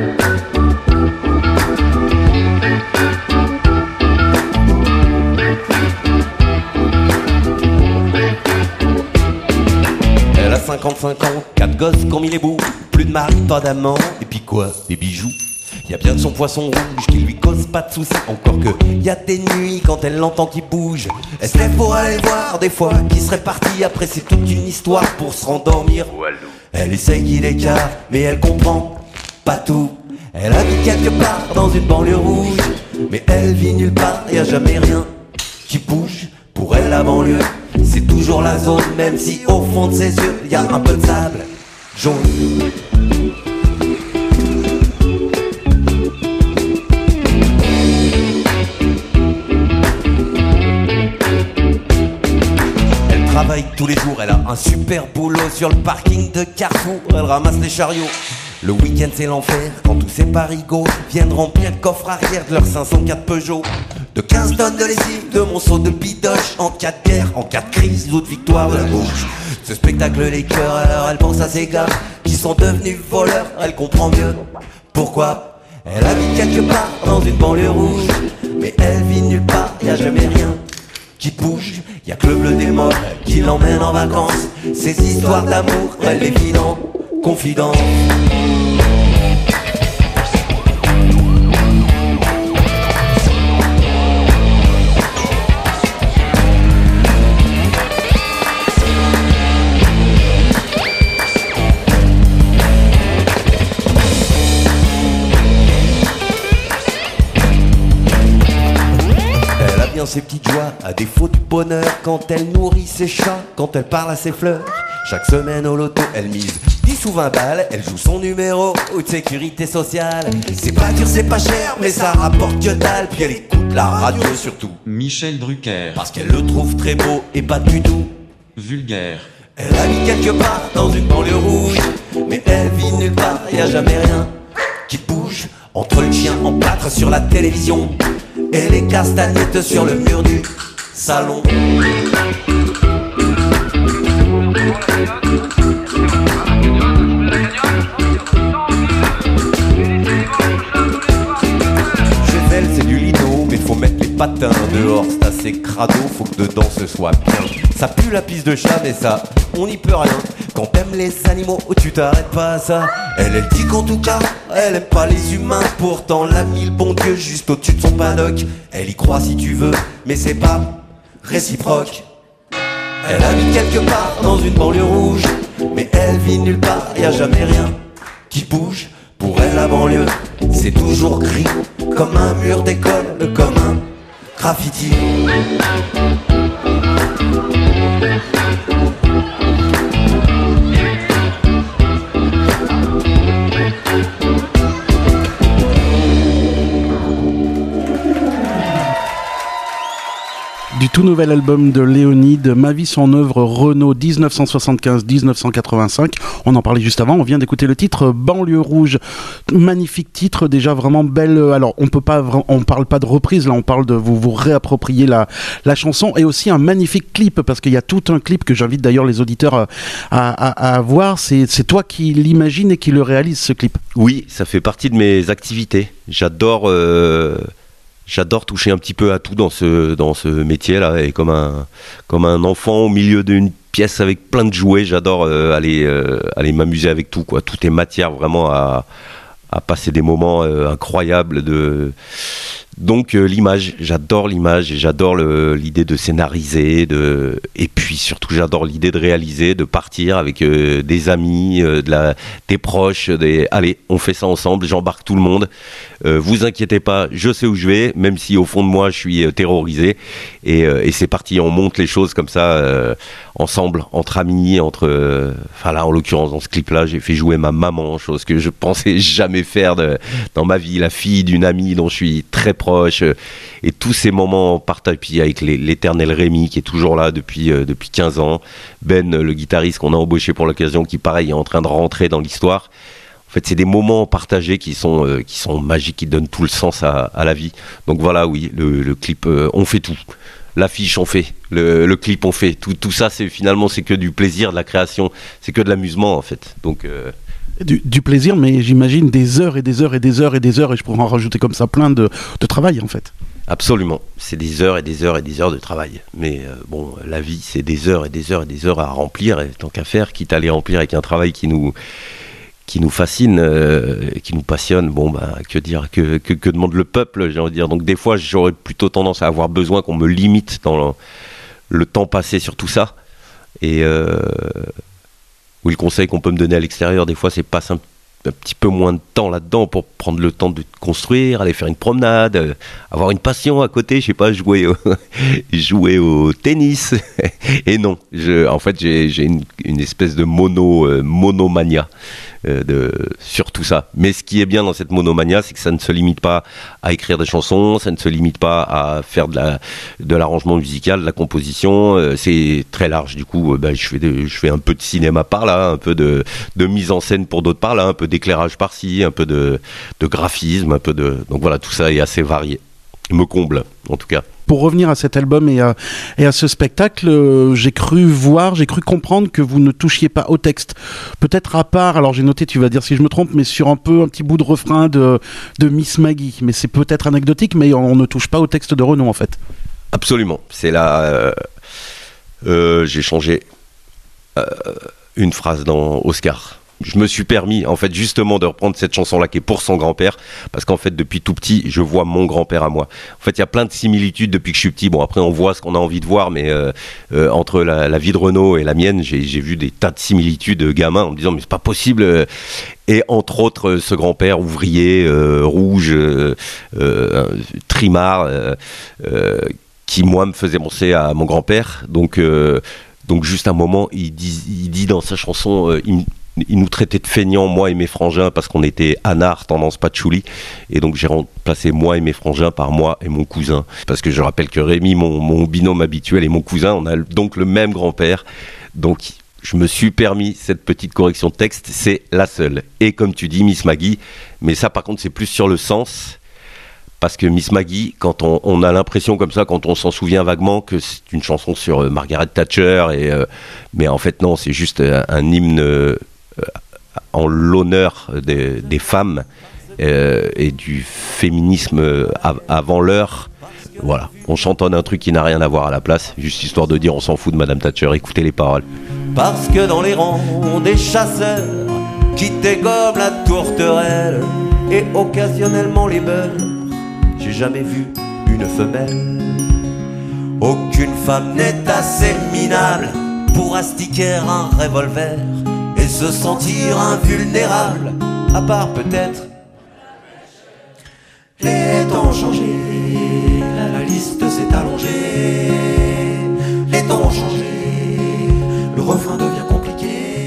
Speaker 5: Elle a cinquante-cinq ans, quatre gosses qui ont mis les bouts, plus de mari, pas d'amant, et puis quoi, des bijoux. Y a bien de son poisson rouge qui lui cause pas de soucis. Encore que y a des nuits quand elle l'entend qui bouge. Elle se lève pour aller voir des fois qui serait parti. Après c'est toute une histoire pour se rendormir. Elle essaye qu'il écarte mais elle comprend pas tout. Elle habite quelque part dans une banlieue rouge, mais elle vit nulle part, y a jamais rien qui bouge. Pour elle la banlieue, c'est toujours la zone, même si au fond de ses yeux y a un peu de sable jaune. Travaille tous les jours, elle a un super boulot sur le parking de Carrefour, elle ramasse les chariots. Le week-end c'est l'enfer, quand tous ces parigots viennent remplir le coffre arrière de leur cinq cent quatre Peugeot. De quinze tonnes de lessive, de monceaux de bidoche, en cas de guerre, en cas de crise ou de victoire de la gauche. Ce spectacle les cœurs, alors elle pense à ces gars qui sont devenus voleurs, elle comprend mieux pourquoi. Elle habite quelque part dans une banlieue rouge, mais elle vit nulle part, y a jamais rien qui bouge. Y'a que le bleu des morts qui l'emmène en vacances. Ces histoires d'amour, elle les vit dans confidence. Ses petites joies, à défaut du bonheur, quand elle nourrit ses chats, quand elle parle à ses fleurs. Chaque semaine au loto, elle mise dix ou vingt balles, elle joue son numéro ou de sécurité sociale. C'est pas dur, c'est pas cher, mais ça rapporte que dalle. Puis elle écoute la radio surtout.
Speaker 10: Michel Drucker.
Speaker 5: Parce qu'elle le trouve très beau et pas du tout
Speaker 10: vulgaire.
Speaker 5: Elle habite quelque part dans une banlieue rouge, mais elle vit nulle part, y a jamais rien qui bouge. Entre le chien en plâtre sur la télévision et les castagnettes sur le mur du salon. patin dehors, c'est assez crado, faut que dedans ce soit bien. Ça pue la piste de chat, mais ça, on n'y peut rien. Quand t'aimes les animaux, tu t'arrêtes pas à ça. Elle, elle dit qu'en tout cas, elle aime pas les humains. Pourtant, l'a mis le bon Dieu juste au-dessus de son paddock. Elle y croit si tu veux, mais c'est pas réciproque. Elle habite quelque part dans une banlieue rouge, mais elle vit nulle part, y a jamais rien qui bouge. Pour elle la banlieue, c'est toujours gris, comme un mur d'école, comme un graffiti.
Speaker 4: Du tout nouvel album de Léonide, Ma vie son œuvre, Renault dix-neuf cent soixante-quinze à dix-neuf cent quatre-vingt-cinq. On en parlait juste avant, on vient d'écouter le titre Banlieue rouge. Magnifique titre, déjà vraiment belle. Alors on peut pas, on parle pas de reprise, là on parle de vous vous réapproprier la, la chanson, et aussi un magnifique clip, parce qu'il y a tout un clip que j'invite d'ailleurs les auditeurs à, à, à voir. C'est, c'est toi qui l'imagine et qui le réalise, ce clip.
Speaker 5: Oui, ça fait partie de mes activités. J'adore... Euh... J'adore toucher un petit peu à tout dans ce, dans ce métier-là, et comme un, comme un enfant au milieu d'une pièce avec plein de jouets, j'adore euh, aller, euh, aller m'amuser avec tout, quoi. Tout est matière vraiment à, à passer des moments euh, incroyables de... Donc euh, l'image, j'adore l'image, et j'adore le, l'idée de scénariser, de... et puis surtout j'adore l'idée de réaliser, de partir avec euh, des amis, euh, de la... des proches, des... allez, on fait ça ensemble, j'embarque tout le monde, euh, vous inquiétez pas, je sais où je vais, même si au fond de moi je suis euh, terrorisé, et, euh, et c'est parti, on monte les choses comme ça, euh, ensemble, entre amis, entre... Euh... Enfin là, en l'occurrence, dans ce clip-là, j'ai fait jouer ma maman, chose que je pensais jamais faire de... dans ma vie, la fille d'une amie dont je suis très proche, et tous ces moments partagés, puis avec les, l'éternel Rémi qui est toujours là depuis, euh, depuis quinze ans, Ben, le guitariste qu'on a embauché pour l'occasion, qui pareil est en train de rentrer dans l'histoire. En fait, c'est des moments partagés qui sont, euh, qui sont magiques, qui donnent tout le sens à, à la vie. Donc voilà, oui, le, le clip, euh, on fait tout. L'affiche, on fait. Le, le clip, on fait. Tout, tout ça, c'est finalement, c'est que du plaisir, de la création. C'est que de l'amusement, en fait. Donc... Euh,
Speaker 4: Du, du plaisir, mais j'imagine des heures et des heures et des heures et des heures, et je pourrais en rajouter comme ça plein de, de travail en fait.
Speaker 5: Absolument, c'est des heures et des heures et des heures de travail. Mais euh, bon, la vie, c'est des heures et des heures et des heures à remplir, et tant qu'à faire, quitte à les remplir avec un travail qui nous, qui nous fascine, euh, qui nous passionne, bon, bah, que dire, que, que, que demande le peuple, j'ai envie de dire. Donc des fois, j'aurais plutôt tendance à avoir besoin qu'on me limite dans le, le temps passé sur tout ça. Et... Euh, Oui, le conseil qu'on peut me donner à l'extérieur, des fois, c'est passer un, un petit peu moins de temps là-dedans pour prendre le temps de construire, aller faire une promenade, euh, avoir une passion à côté, je sais pas, jouer au, jouer au tennis. Et non, je, en fait, j'ai, j'ai une, une espèce de mono, euh, monomania euh, de, sur tout ça. Mais ce qui est bien dans cette monomania, c'est que ça ne se limite pas à écrire des chansons, ça ne se limite pas à faire de, la, de l'arrangement musical, de la composition. Euh, c'est très large. Du coup, euh, bah, je, fais de, je fais un peu de cinéma par là, un peu de, de mise en scène pour d'autres par là, un peu d'éclairage par-ci, un peu de, de graphisme, un peu de... Donc voilà, tout ça est assez varié. Il me comble, en tout cas.
Speaker 4: Pour revenir à cet album et à, et à ce spectacle, euh, j'ai cru voir, j'ai cru comprendre que vous ne touchiez pas au texte. Peut-être à part, alors j'ai noté, tu vas dire si je me trompe, mais sur un peu un petit bout de refrain de, de Miss Maggie. Mais c'est peut-être anecdotique, mais on, on ne touche pas au texte de Renaud en fait.
Speaker 5: Absolument. C'est là... Euh, euh, j'ai changé euh, une phrase dans Oscar. Je me suis permis, en fait, justement, de reprendre cette chanson-là qui est pour son grand-père, parce qu'en fait, depuis tout petit, je vois mon grand-père à moi. En fait, il y a plein de similitudes depuis que je suis petit. Bon, après, on voit ce qu'on a envie de voir, mais euh, euh, entre la, la vie de Renaud et la mienne, j'ai, j'ai vu des tas de similitudes gamin en me disant, mais c'est pas possible. Et entre autres, ce grand-père ouvrier, euh, rouge, euh, euh, trimard, euh, euh, qui, moi, me faisait penser à mon grand-père. Donc, euh, donc juste un moment, il dit, il dit dans sa chanson, euh, il Il nous traitait de feignants, moi et mes frangins, parce qu'on était anard, tendance patchouli. Et donc j'ai remplacé moi et mes frangins par moi et mon cousin. Parce que je rappelle que Rémi, mon, mon binôme habituel, et mon cousin, on a donc le même grand-père. Donc je me suis permis cette petite correction de texte, c'est la seule. Et comme tu dis, Miss Maggie, mais ça par contre c'est plus sur le sens. Parce que Miss Maggie, quand on, on a l'impression comme ça, quand on s'en souvient vaguement, que c'est une chanson sur euh, Margaret Thatcher, et, euh, mais en fait non, c'est juste un, un hymne... Euh, en l'honneur des, des femmes euh, et du féminisme av- avant l'heure, Voilà, on chantonne un truc qui n'a rien à voir à la place, juste histoire de dire on s'en fout de Madame Thatcher, écoutez les paroles. Parce que dans les rangs des chasseurs qui dégomment la tourterelle et occasionnellement les beurs, j'ai jamais vu une femelle. Aucune femme n'est assez minable pour astiquer un revolver et se sentir invulnérable, à part peut-être les temps ont changé, la, la liste s'est allongée, les temps ont changé, le refrain devient compliqué.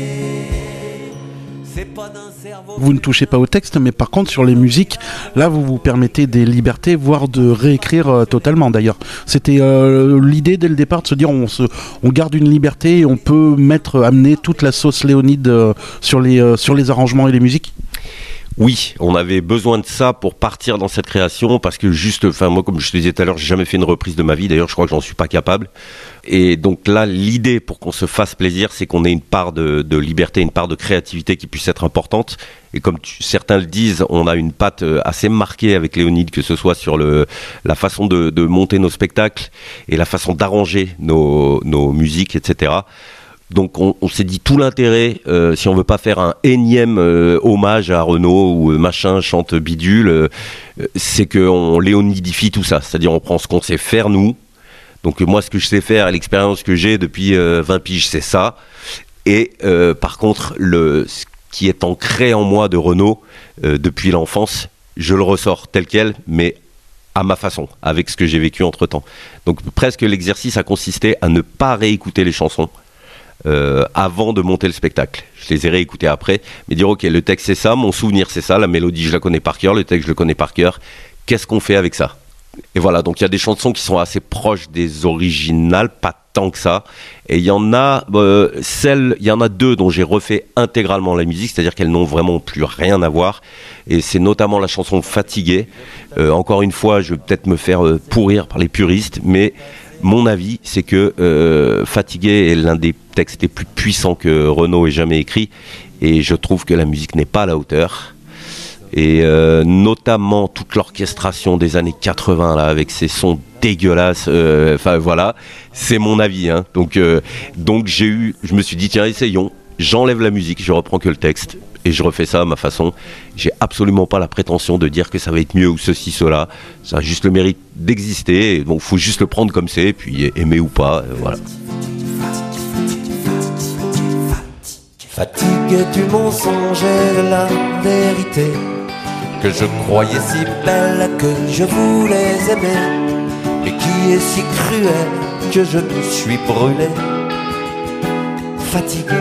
Speaker 5: C'est pas d'un cerveau.
Speaker 4: Vous ne touchez pas au texte, mais par contre sur les musiques, là vous vous permettez des libertés, voire de réécrire euh, totalement d'ailleurs. C'était euh, l'idée dès le départ de se dire on, se, on garde une liberté et on peut mettre, amener toute la sauce Léonide euh, sur, les, euh, sur les arrangements et les musiques.
Speaker 5: Oui, on avait besoin de ça pour partir dans cette création parce que juste, enfin moi comme je te disais tout à l'heure, j'ai jamais fait une reprise de ma vie, d'ailleurs je crois que j'en suis pas capable. Et donc là, l'idée pour qu'on se fasse plaisir, c'est qu'on ait une part de, de liberté, une part de créativité qui puisse être importante. Et comme tu, certains le disent, on a une patte assez marquée avec Léonide, que ce soit sur le, la façon de, de monter nos spectacles et la façon d'arranger nos, nos musiques, et cetera. Donc on, on s'est dit tout l'intérêt, euh, si on veut pas faire un énième euh, hommage à Renaud ou euh, machin chante bidule, euh, c'est qu'on léonidifie tout ça. C'est-à-dire on prend ce qu'on sait faire nous. Donc euh, moi ce que je sais faire, l'expérience que j'ai depuis euh, vingt piges, c'est ça. Et euh, par contre, le, ce qui est ancré en moi de Renaud euh, depuis l'enfance, je le ressors tel quel, mais à ma façon, avec ce que j'ai vécu entre-temps. Donc presque l'exercice a consisté à ne pas réécouter les chansons. Euh, avant de monter le spectacle. Je les ai réécoutés après, mais dire ok, le texte c'est ça, mon souvenir c'est ça, la mélodie je la connais par cœur, le texte je le connais par cœur, qu'est-ce qu'on fait avec ça? Et voilà, donc il y a des chansons qui sont assez proches des originales, pas tant que ça, et il y en a euh, celles, il y en a deux dont j'ai refait intégralement la musique, c'est-à-dire qu'elles n'ont vraiment plus rien à voir, et c'est notamment la chanson Fatigué. Euh, encore une fois, je vais peut-être me faire euh, pourrir par les puristes, mais mon avis, c'est que euh, Fatigué est l'un des textes les plus puissants que Renaud ait jamais écrit, et je trouve que la musique n'est pas à la hauteur. Et euh, notamment toute l'orchestration des années quatre-vingts là, avec ces sons dégueulasses. Enfin euh, voilà, c'est mon avis. Hein. Donc, euh, donc j'ai eu, je me suis dit tiens essayons. J'enlève la musique, je reprends que le texte et je refais ça à ma façon. J'ai absolument pas la prétention de dire que ça va être mieux ou ceci, cela. Ça a juste le mérite d'exister, donc faut juste le prendre comme c'est, puis aimer ou pas, euh, voilà. Fatigué du mensonge et de la vérité, que je croyais si belle que je voulais aimer, mais qui est si cruelle que je me suis brûlé. Fatigué.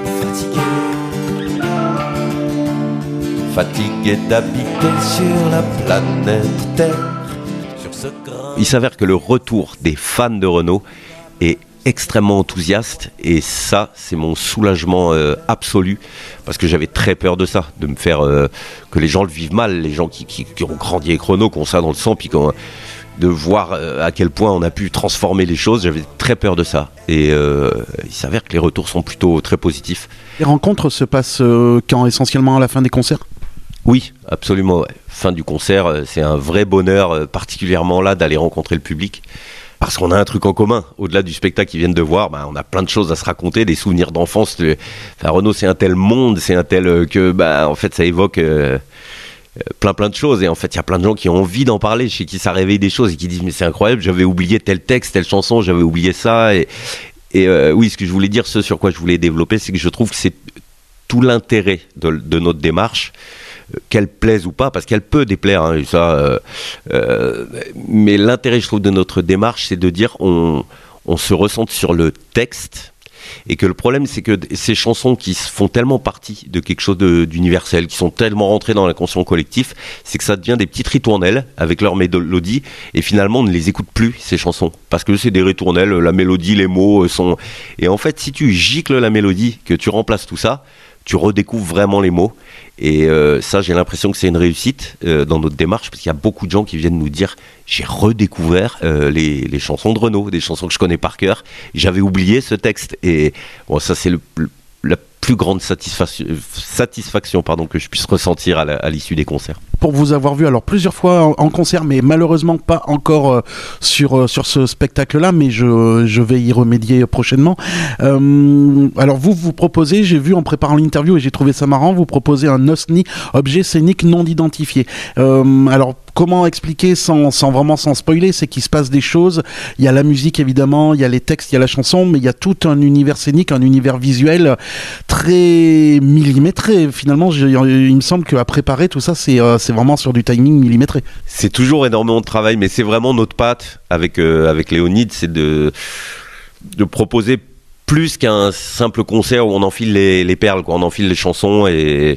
Speaker 5: Fatigué d'habiter sur la planète Terre. Sur ce grain... Il s'avère que le retour des fans de Renaud est extrêmement enthousiaste, et ça c'est mon soulagement euh, absolu, parce que j'avais très peur de ça, de me faire euh, que les gens le vivent mal, les gens qui, qui, qui ont grandi avec Renaud, qui ont ça dans le sang, puis qu'on, de voir euh, à quel point on a pu transformer les choses. J'avais très peur de ça, et euh, il s'avère que les retours sont plutôt très positifs. Les rencontres se passent euh, quand essentiellement à la fin des concerts ? Oui, absolument. Ouais. Fin du concert, c'est un vrai bonheur, particulièrement là, d'aller rencontrer le public. Parce qu'on a un truc en commun. Au-delà du spectacle qu'ils viennent de voir, bah, on a plein de choses à se raconter, des souvenirs d'enfance. Enfin, Renaud, c'est un tel monde, c'est un tel que, bah, en fait, ça évoque euh, plein plein de choses. Et en fait, il y a plein de gens qui ont envie d'en parler, chez qui ça réveille des choses et qui disent mais c'est incroyable, j'avais oublié tel texte, telle chanson, j'avais oublié ça. Et, et euh, oui, ce que je voulais dire, ce sur quoi je voulais développer, c'est que je trouve que c'est tout l'intérêt de, de notre démarche. Qu'elle plaise ou pas, parce qu'elle peut déplaire, hein, ça, euh, euh, mais l'intérêt, je trouve, de notre démarche, c'est de dire on, on se ressente sur le texte, et que le problème, c'est que ces chansons qui font tellement partie de quelque chose de, d'universel, qui sont tellement rentrées dans l'inconscient collectif, c'est que ça devient des petites ritournelles avec leur mélodie, et finalement, on ne les écoute plus, ces chansons, parce que c'est des ritournelles, la mélodie, les mots sont... Et en fait, si tu gicles la mélodie, que tu remplaces tout ça, tu redécouvres vraiment les mots, et euh, ça j'ai l'impression que c'est une réussite euh, dans notre démarche, parce qu'il y a beaucoup de gens qui viennent nous dire j'ai redécouvert euh, les, les chansons de Renaud, des chansons que je connais par cœur, j'avais oublié ce texte, et bon, ça c'est le, le, la plus grande satisfaction, satisfaction pardon, que je puisse ressentir à, la, à l'issue des concerts.
Speaker 4: pour vous avoir vu alors plusieurs fois en, en concert, mais malheureusement pas encore euh, sur euh, sur ce spectacle-là, mais je je vais y remédier prochainement. Euh, alors vous vous proposez, j'ai vu en préparant l'interview et j'ai trouvé ça marrant, vous proposez un O S N I, objet scénique non identifié. Euh, alors comment expliquer sans, sans vraiment sans spoiler, c'est qu'il se passe des choses, il y a la musique évidemment, il y a les textes, il y a la chanson, mais il y a tout un univers scénique, un univers visuel très millimétré. Finalement, je, il me semble qu'à préparer tout ça, c'est, euh, c'est vraiment sur du timing millimétré.
Speaker 5: C'est toujours énormément de travail, mais c'est vraiment notre patte avec, euh, avec Léonide, c'est de, de proposer plus qu'un simple concert où on enfile les, les perles, quoi. On enfile les chansons et...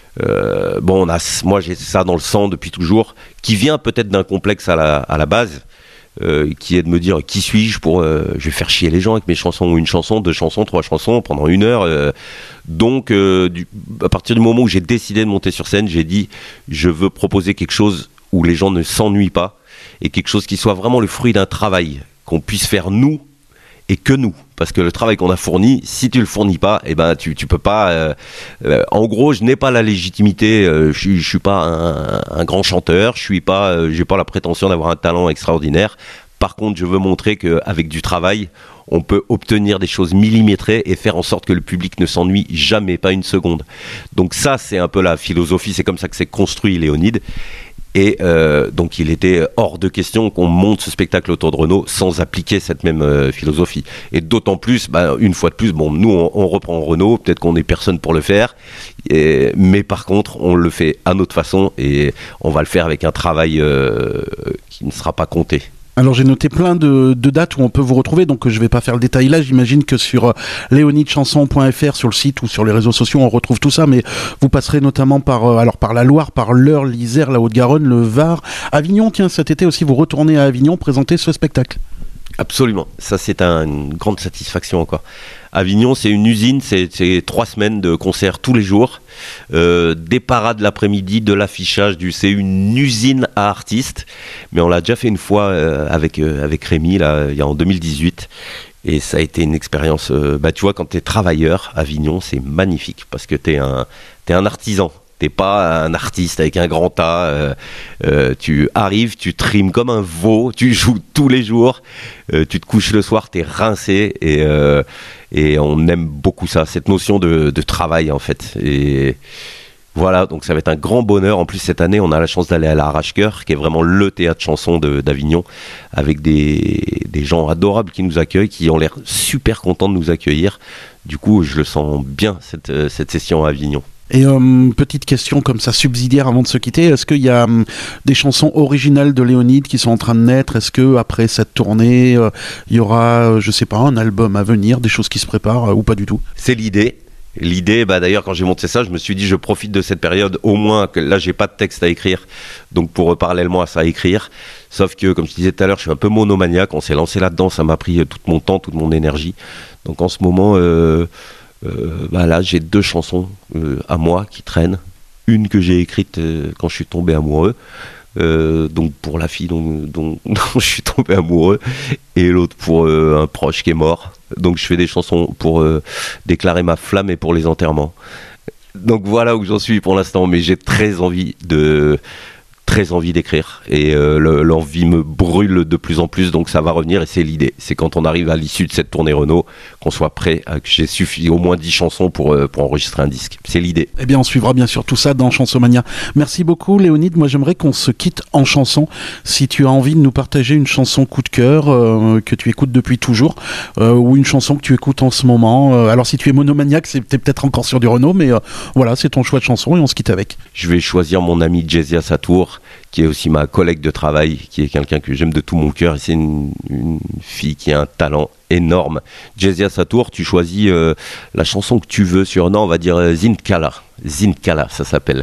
Speaker 5: Euh, bon, on a, moi j'ai ça dans le sang depuis toujours, qui vient peut-être d'un complexe à la, à la base, euh, qui est de me dire qui suis-je pour, euh, je vais faire chier les gens avec mes chansons, une chanson, deux chansons, trois chansons pendant une heure. Euh, donc, euh, du, à partir du moment où j'ai décidé de monter sur scène, j'ai dit je veux proposer quelque chose où les gens ne s'ennuient pas et quelque chose qui soit vraiment le fruit d'un travail qu'on puisse faire nous et que nous. Parce que le travail qu'on a fourni, si tu le fournis pas, eh ben tu tu peux pas. Euh, euh, en gros, je n'ai pas la légitimité. Euh, je suis je suis pas un, un grand chanteur. Je suis pas. Euh, j'ai pas la prétention d'avoir un talent extraordinaire. Par contre, je veux montrer qu'avec du travail, on peut obtenir des choses millimétrées et faire en sorte que le public ne s'ennuie jamais, pas une seconde. Donc ça, c'est un peu la philosophie. C'est comme ça que s'est construit Léonide. Et euh, donc il était hors de question qu'on monte ce spectacle autour de Renaud sans appliquer cette même euh, philosophie. Et d'autant plus, bah, une fois de plus, bon, nous on, on reprend Renaud, peut-être qu'on n'est personne pour le faire, et, mais par contre on le fait à notre façon et on va le faire avec un travail euh, qui ne sera pas compté.
Speaker 4: Alors j'ai noté plein de, de dates où on peut vous retrouver, donc je vais pas faire le détail là, j'imagine que sur léonide chanson point f r, sur le site ou sur les réseaux sociaux, on retrouve tout ça, mais vous passerez notamment par, alors par la Loire, par l'Eure, l'Isère, la Haute-Garonne, le Var, Avignon. Tiens, cet été aussi vous retournez à Avignon présenter ce spectacle.
Speaker 5: Absolument, ça c'est un, une grande satisfaction encore. Avignon, c'est une usine, c'est, c'est trois semaines de concerts tous les jours, euh, des parades l'après-midi, de l'affichage, du, c'est une usine à artistes, mais on l'a déjà fait une fois euh, avec, euh, avec Rémi, là, il y a en deux mille dix-huit, et ça a été une expérience, euh, bah, tu vois, quand t'es travailleur, Avignon, c'est magnifique, parce que t'es un, t'es un artisan. T'es pas un artiste avec un grand A, euh, euh, tu arrives, tu trimes comme un veau, tu joues tous les jours, euh, tu te couches le soir, t'es rincé et, euh, et on aime beaucoup ça, cette notion de, de travail en fait. Et voilà, donc ça va être un grand bonheur. En plus cette année, on a la chance d'aller à l'Arrache-Cœur, qui est vraiment le théâtre chanson de, d'Avignon, avec des, des gens adorables qui nous accueillent, qui ont l'air super contents de nous accueillir. Du coup, je le sens bien cette, cette session à Avignon.
Speaker 4: Et euh, petite question comme ça subsidiaire avant de se quitter, est-ce qu'il y a euh, des chansons originales de Léonide qui sont en train de naître? Est-ce que après cette tournée, euh, il y aura, euh, je sais pas, un album à venir, des choses qui se préparent euh, ou pas du tout?
Speaker 5: C'est l'idée. L'idée, bah d'ailleurs, quand j'ai monté ça, je me suis dit, je profite de cette période, au moins que là, j'ai pas de texte à écrire, donc pour euh, parallèlement à ça, à écrire. Sauf que, comme je disais tout à l'heure, je suis un peu monomaniaque. On s'est lancé là-dedans, ça m'a pris euh, tout mon temps, toute mon énergie. Donc en ce moment. Euh, Euh, bah là j'ai deux chansons euh, à moi qui traînent, une que j'ai écrite euh, quand je suis tombé amoureux, euh, donc pour la fille dont, dont, dont je suis tombé amoureux, et l'autre pour euh, un proche qui est mort. Donc je fais des chansons pour euh, déclarer ma flamme et pour les enterrements. Donc voilà où j'en suis pour l'instant, mais j'ai très envie de très envie d'écrire et euh, le, l'envie me brûle de plus en plus, donc ça va revenir et c'est l'idée. C'est quand on arrive à l'issue de cette tournée Renaud qu'on soit prêt, à, que j'ai suffi au moins dix chansons pour, euh, pour enregistrer un disque. C'est l'idée.
Speaker 4: Eh bien on suivra bien sûr tout ça dans Chansomania. Merci beaucoup Léonide, moi j'aimerais qu'on se quitte en chanson. Si tu as envie de nous partager une chanson coup de cœur euh, que tu écoutes depuis toujours euh, ou une chanson que tu écoutes en ce moment, euh, alors si tu es monomaniaque c'est peut-être encore sur du Renaud, mais euh, voilà, c'est ton choix de chanson et on se quitte avec.
Speaker 5: Je vais choisir mon ami Jezia Satour, qui est aussi ma collègue de travail, qui est quelqu'un que j'aime de tout mon cœur, et c'est une, une fille qui a un talent énorme. Jezia Satour, tu choisis euh, la chanson que tu veux sur, non, on va dire euh, Zindkala. Zindkala, ça s'appelle.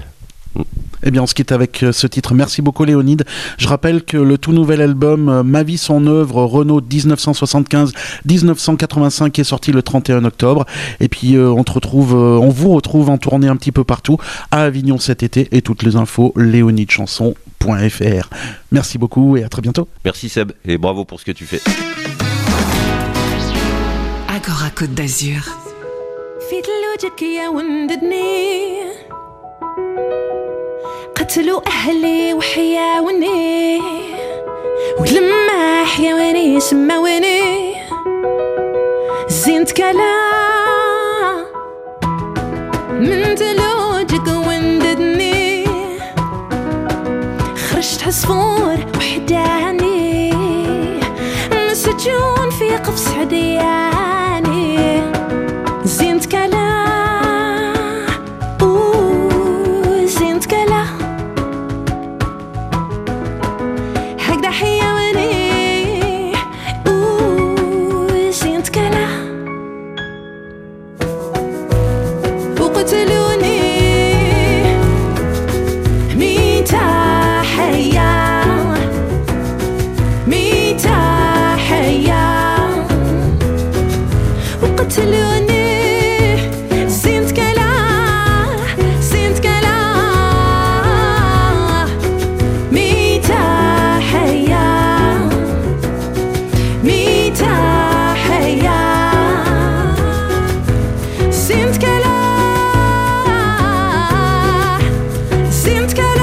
Speaker 4: Eh bien, on se quitte avec ce titre. Merci beaucoup, Léonide. Je rappelle que le tout nouvel album Ma vie, son œuvre, Renaud dix-neuf cent soixante-quinze dix-neuf cent quatre-vingt-cinq est sorti le trente et un octobre. Et puis, euh, on te retrouve, euh, on vous retrouve en tournée un petit peu partout à Avignon cet été. Et toutes les infos, léonide chanson point f r. Merci beaucoup et à très bientôt.
Speaker 5: Merci Seb et bravo pour ce que tu fais.
Speaker 8: Agora Côte d'Azur.
Speaker 2: في ثلوجك يا ولدني قد وقتلوا أهلي وحياوني ولما حياوني سماوني زينت كلام من تلوجك ونددني خرجت عصفور وحداني مسجون في قفص عدياني زينت كلام أوه زينت كلام هكذا حياوني أوه زينت كلام وقتلوني ميتا حيا ميتا حيا وقتلوني زينت كلاه زينت كلاه ميتا حيا ميتا حيا زينت كلاه زينت كلاه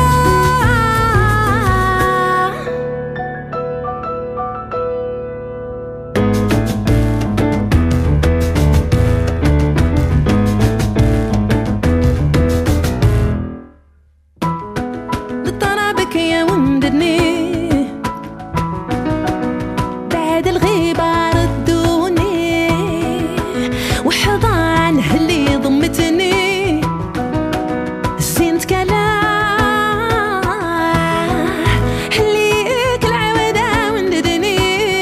Speaker 2: للطرابك يا وندني بعد الغيبة ردوني وحضان اللي ضمتني زينت كلاه اللي كل عودة ونددني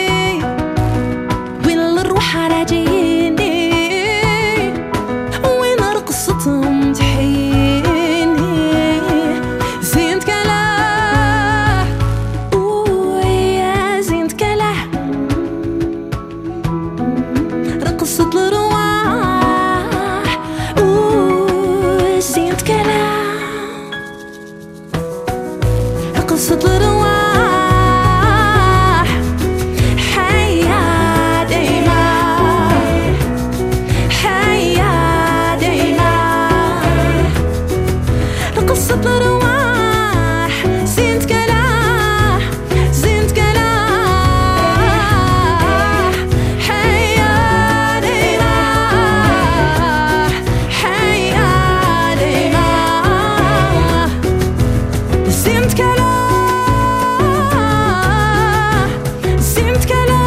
Speaker 2: وين الروح راجيني وين رقصتهم تحييني زينت كلاه أوه يا زينت كلاه رقصت الرواح أوه زينت كلاه رقصت الرواح حيا دايما حيا دايما رقصت الرواح زينت كلاه زينت كلاه حيا دايما حيا دايما زينت كلاه زينت كلاه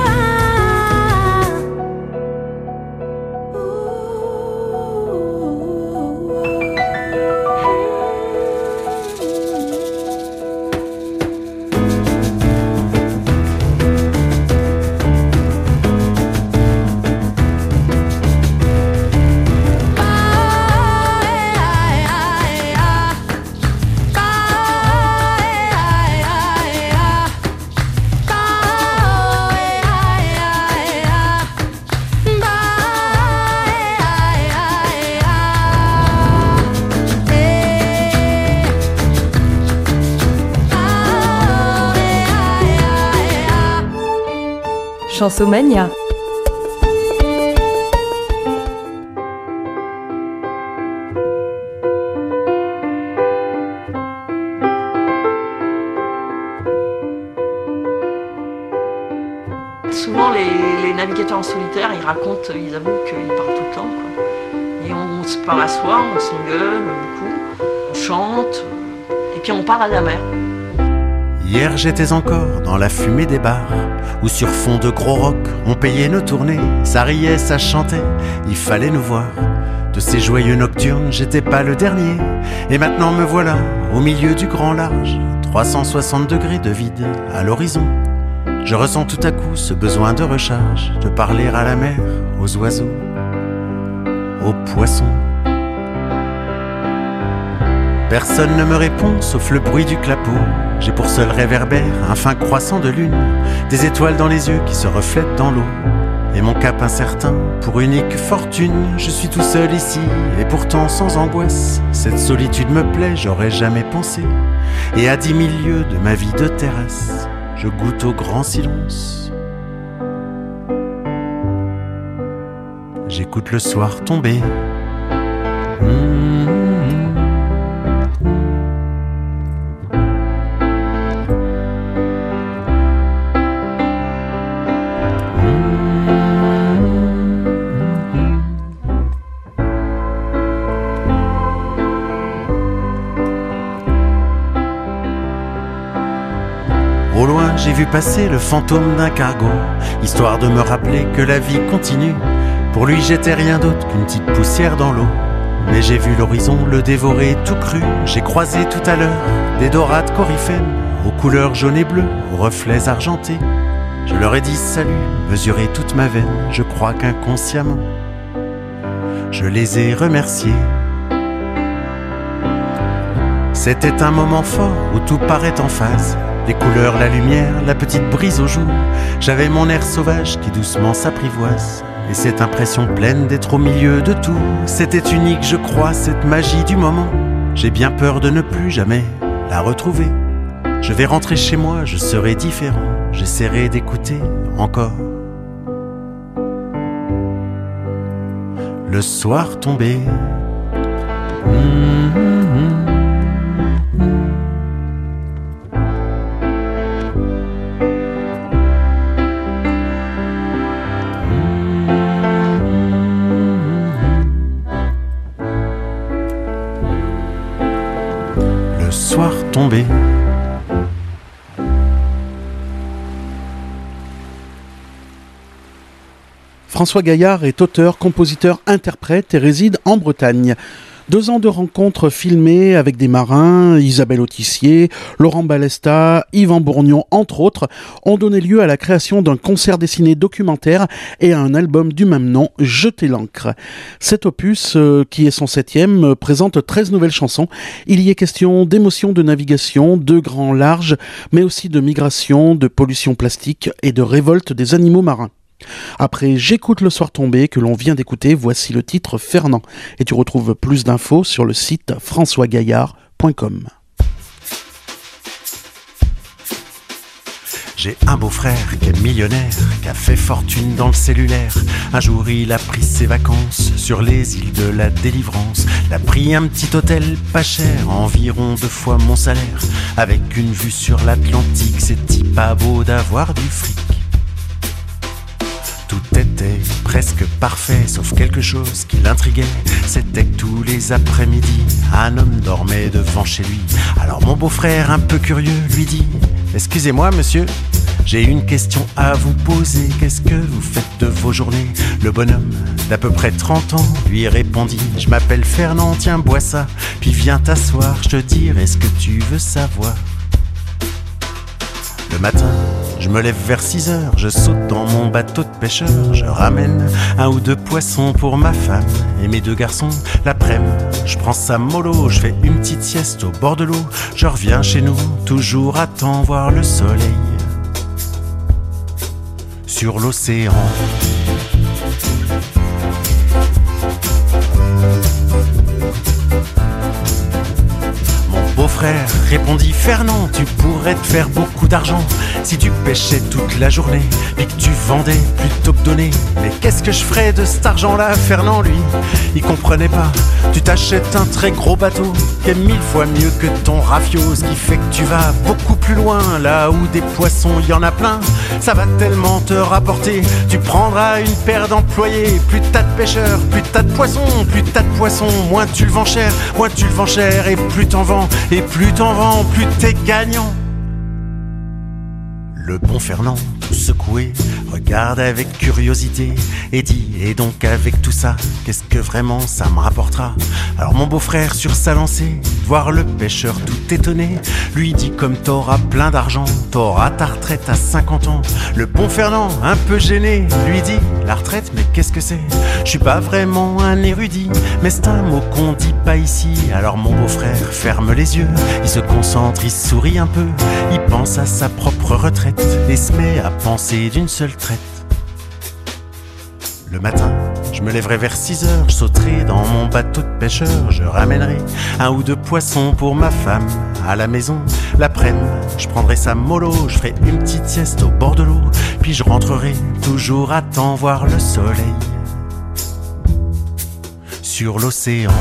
Speaker 1: Chansomania.
Speaker 11: Souvent, les, les navigateurs en solitaire, ils racontent, ils avouent qu'ils partent tout le temps, quoi. Et on se part à soi, on s'engueule beaucoup, on chante, et puis on part à la mer.
Speaker 12: Hier j'étais encore dans la fumée des bars, où sur fond de gros rock on payait nos tournées. Ça riait, ça chantait, il fallait nous voir. De ces joyeux nocturnes, j'étais pas le dernier. Et maintenant me voilà, au milieu du grand large, trois cent soixante degrés de vide à l'horizon. Je ressens tout à coup ce besoin de recharge, de parler à la mer, aux oiseaux, aux poissons. Personne ne me répond, sauf le bruit du clapot. J'ai pour seul réverbère un fin croissant de lune, des étoiles dans les yeux qui se reflètent dans l'eau. Et mon cap incertain, pour unique fortune, je suis tout seul ici, et pourtant sans angoisse. Cette solitude me plaît, j'aurais jamais pensé. Et à dix mille lieues de ma vie de terrasse, je goûte au grand silence. J'écoute le soir tomber. Mmh. vu passer le fantôme d'un cargo, histoire de me rappeler que la vie continue. Pour lui j'étais rien d'autre qu'une petite poussière dans l'eau. Mais j'ai vu l'horizon le dévorer tout cru. J'ai croisé tout à l'heure des dorades coryphènes, aux couleurs jaune et bleu, aux reflets argentés. Je leur ai dit salut, mesuré toute ma veine. Je crois qu'inconsciemment je les ai remerciés. C'était un moment fort où tout paraît en phase. Les couleurs, la lumière, la petite brise au jour. J'avais mon air sauvage qui doucement s'apprivoise. Et cette impression pleine d'être au milieu de tout. C'était unique, je crois, cette magie du moment. J'ai bien peur de ne plus jamais la retrouver. Je vais rentrer chez moi, je serai différent. J'essaierai d'écouter encore. Le soir tombé. Mmh, mmh. Le soir tombé.
Speaker 4: François Gaillard est auteur, compositeur, interprète et réside en Bretagne. Deux ans de rencontres filmées avec des marins, Isabelle Autissier, Laurent Balesta, Yvan Bourgnon, entre autres, ont donné lieu à la création d'un concert dessiné documentaire et à un album du même nom, Jeter l'encre. Cet opus, euh, qui est son septième, euh, présente treize nouvelles chansons. Il y est question d'émotions de navigation, de grands larges, mais aussi de migration, de pollution plastique et de révolte des animaux marins. Après J'écoute le soir tombé que l'on vient d'écouter, voici le titre Fernand. Et tu retrouves plus d'infos sur le site françois gaillard point com.
Speaker 12: J'ai un beau-frère qui est millionnaire, qui a fait fortune dans le cellulaire. Un jour il a pris ses vacances sur les îles de la délivrance. Il a pris un petit hôtel pas cher, environ deux fois mon salaire. Avec une vue sur l'Atlantique, c'est pas beau d'avoir du fric. Tout était presque parfait, sauf quelque chose qui l'intriguait. C'était que tous les après-midi, un homme dormait devant chez lui. Alors mon beau-frère, un peu curieux, lui dit « Excusez-moi monsieur, j'ai une question à vous poser. Qu'est-ce que vous faites de vos journées ?» Le bonhomme d'à peu près trente ans lui répondit « Je m'appelle Fernand, tiens bois ça, puis viens t'asseoir, je te dirai ce que tu veux savoir. » Le matin, je me lève vers six heures, je saute dans mon bateau de pêcheur, je ramène un ou deux poissons pour ma femme et mes deux garçons. L'après-midi, je prends ça mollo, je fais une petite sieste au bord de l'eau. Je reviens chez nous, toujours à temps voir le soleil sur l'océan. Beau-frère répondit Fernand, tu pourrais te faire beaucoup d'argent si tu pêchais toute la journée et que tu vendais plutôt que donner. Mais qu'est-ce que je ferais de cet argent-là? Fernand, lui, il comprenait pas. Tu t'achètes un très gros bateau qui est mille fois mieux que ton rafio, ce qui fait que tu vas beaucoup plus loin, là où des poissons, il y en a plein. Ça va tellement te rapporter, tu prendras une paire d'employés. Plus t'as de pêcheurs, plus t'as de poissons, plus t'as de poissons, moins tu le vends cher, moins tu le vends cher, et plus t'en vends. Et plus t'en vends, plus t'es gagnant. Le bon Fernand, tout secoué, regarde avec curiosité et dit, et donc avec tout ça, qu'est-ce que vraiment ça me rapportera? Alors mon beau-frère sur sa lancée, voir le pêcheur tout étonné, lui dit, comme t'auras plein d'argent, t'auras ta retraite à cinquante ans. Le bon Fernand, un peu gêné, lui dit, la retraite, mais qu'est-ce que c'est? Je suis pas vraiment un érudit, mais c'est un mot qu'on dit pas ici. Alors mon beau-frère ferme les yeux, il se concentre, il sourit un peu, il pense à sa propre retraite et se met à penser d'une seule traite. Le matin, je me lèverai vers six heures, je sauterai dans mon bateau de pêcheur, je ramènerai un ou deux poissons pour ma femme à la maison. L'après-midi, je prendrai ça mollo, je ferai une petite sieste au bord de l'eau, puis je rentrerai toujours à temps voir le soleil sur l'océan.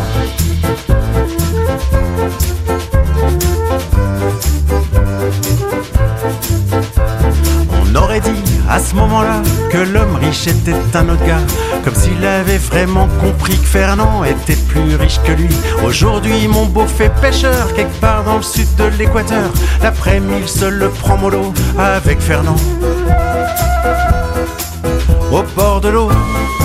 Speaker 12: On aurait m'aurait dit à ce moment-là que l'homme riche était un autre gars, comme s'il avait vraiment compris que Fernand était plus riche que lui. Aujourd'hui mon beau fait pêcheur quelque part dans le sud de l'équateur. L'après-midi il se le prend mollo avec Fernand au bord de l'eau.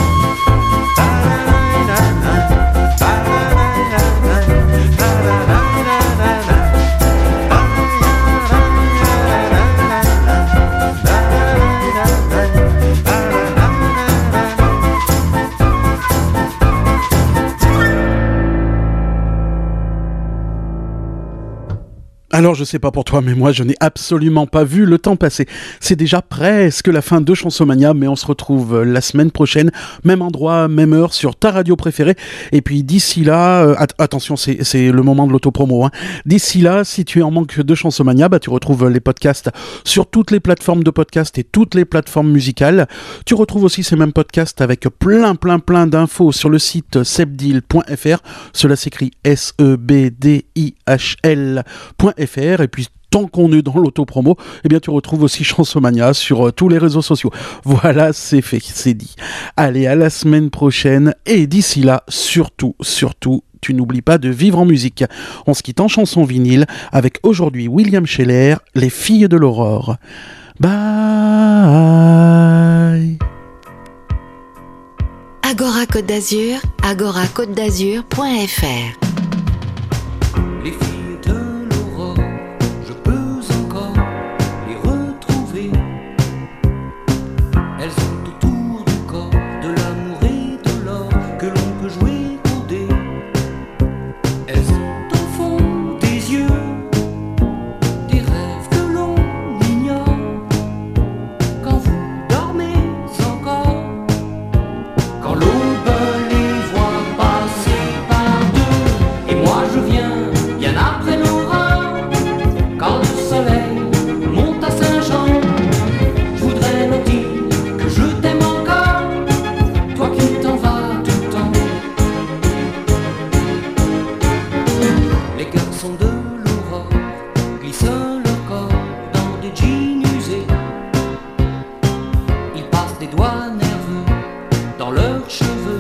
Speaker 4: Alors je sais pas pour toi, mais moi je n'ai absolument pas vu le temps passer. C'est déjà presque la fin de Chansomania, mais on se retrouve la semaine prochaine, même endroit, même heure, sur ta radio préférée. Et puis d'ici là, euh, at- attention, c'est, c'est le moment de l'autopromo, hein. D'ici là, si tu es en manque de Chansomania, bah tu retrouves les podcasts sur toutes les plateformes de podcast et toutes les plateformes musicales. Tu retrouves aussi ces mêmes podcasts avec plein plein plein d'infos sur le site sebdil point f r. Cela s'écrit S E B D I H L point f r. Et puis tant qu'on est dans l'autopromo, eh bien tu retrouves aussi Chansomania sur euh, tous les réseaux sociaux. Voilà, c'est fait, c'est dit. Allez, à la semaine prochaine, et d'ici là, surtout, surtout, tu n'oublies pas de vivre en musique. On se quitte en chanson vinyle avec aujourd'hui William Scheller, Les filles de l'aurore. Bye.
Speaker 8: Agora Côte d'Azur, agora côte d'azur point f r.
Speaker 13: Les filles de l'aurore, je peux encore les retrouver. Elles ont autour du corps de l'amour et de l'or que l'on peut jouer au dé. Elles ont au fond des yeux des rêves que l'on ignore. Quand vous dormez encore, quand l'aube les voit passer par deux, et moi je viens bien après l'aurore. Quand le soleil monte à Saint-Jean, je voudrais leur dire que je t'aime encore, toi qui t'en vas tout le temps. Les garçons de l'aurore glissent leur corps dans des jeans usés. Ils passent des doigts nerveux dans leurs cheveux.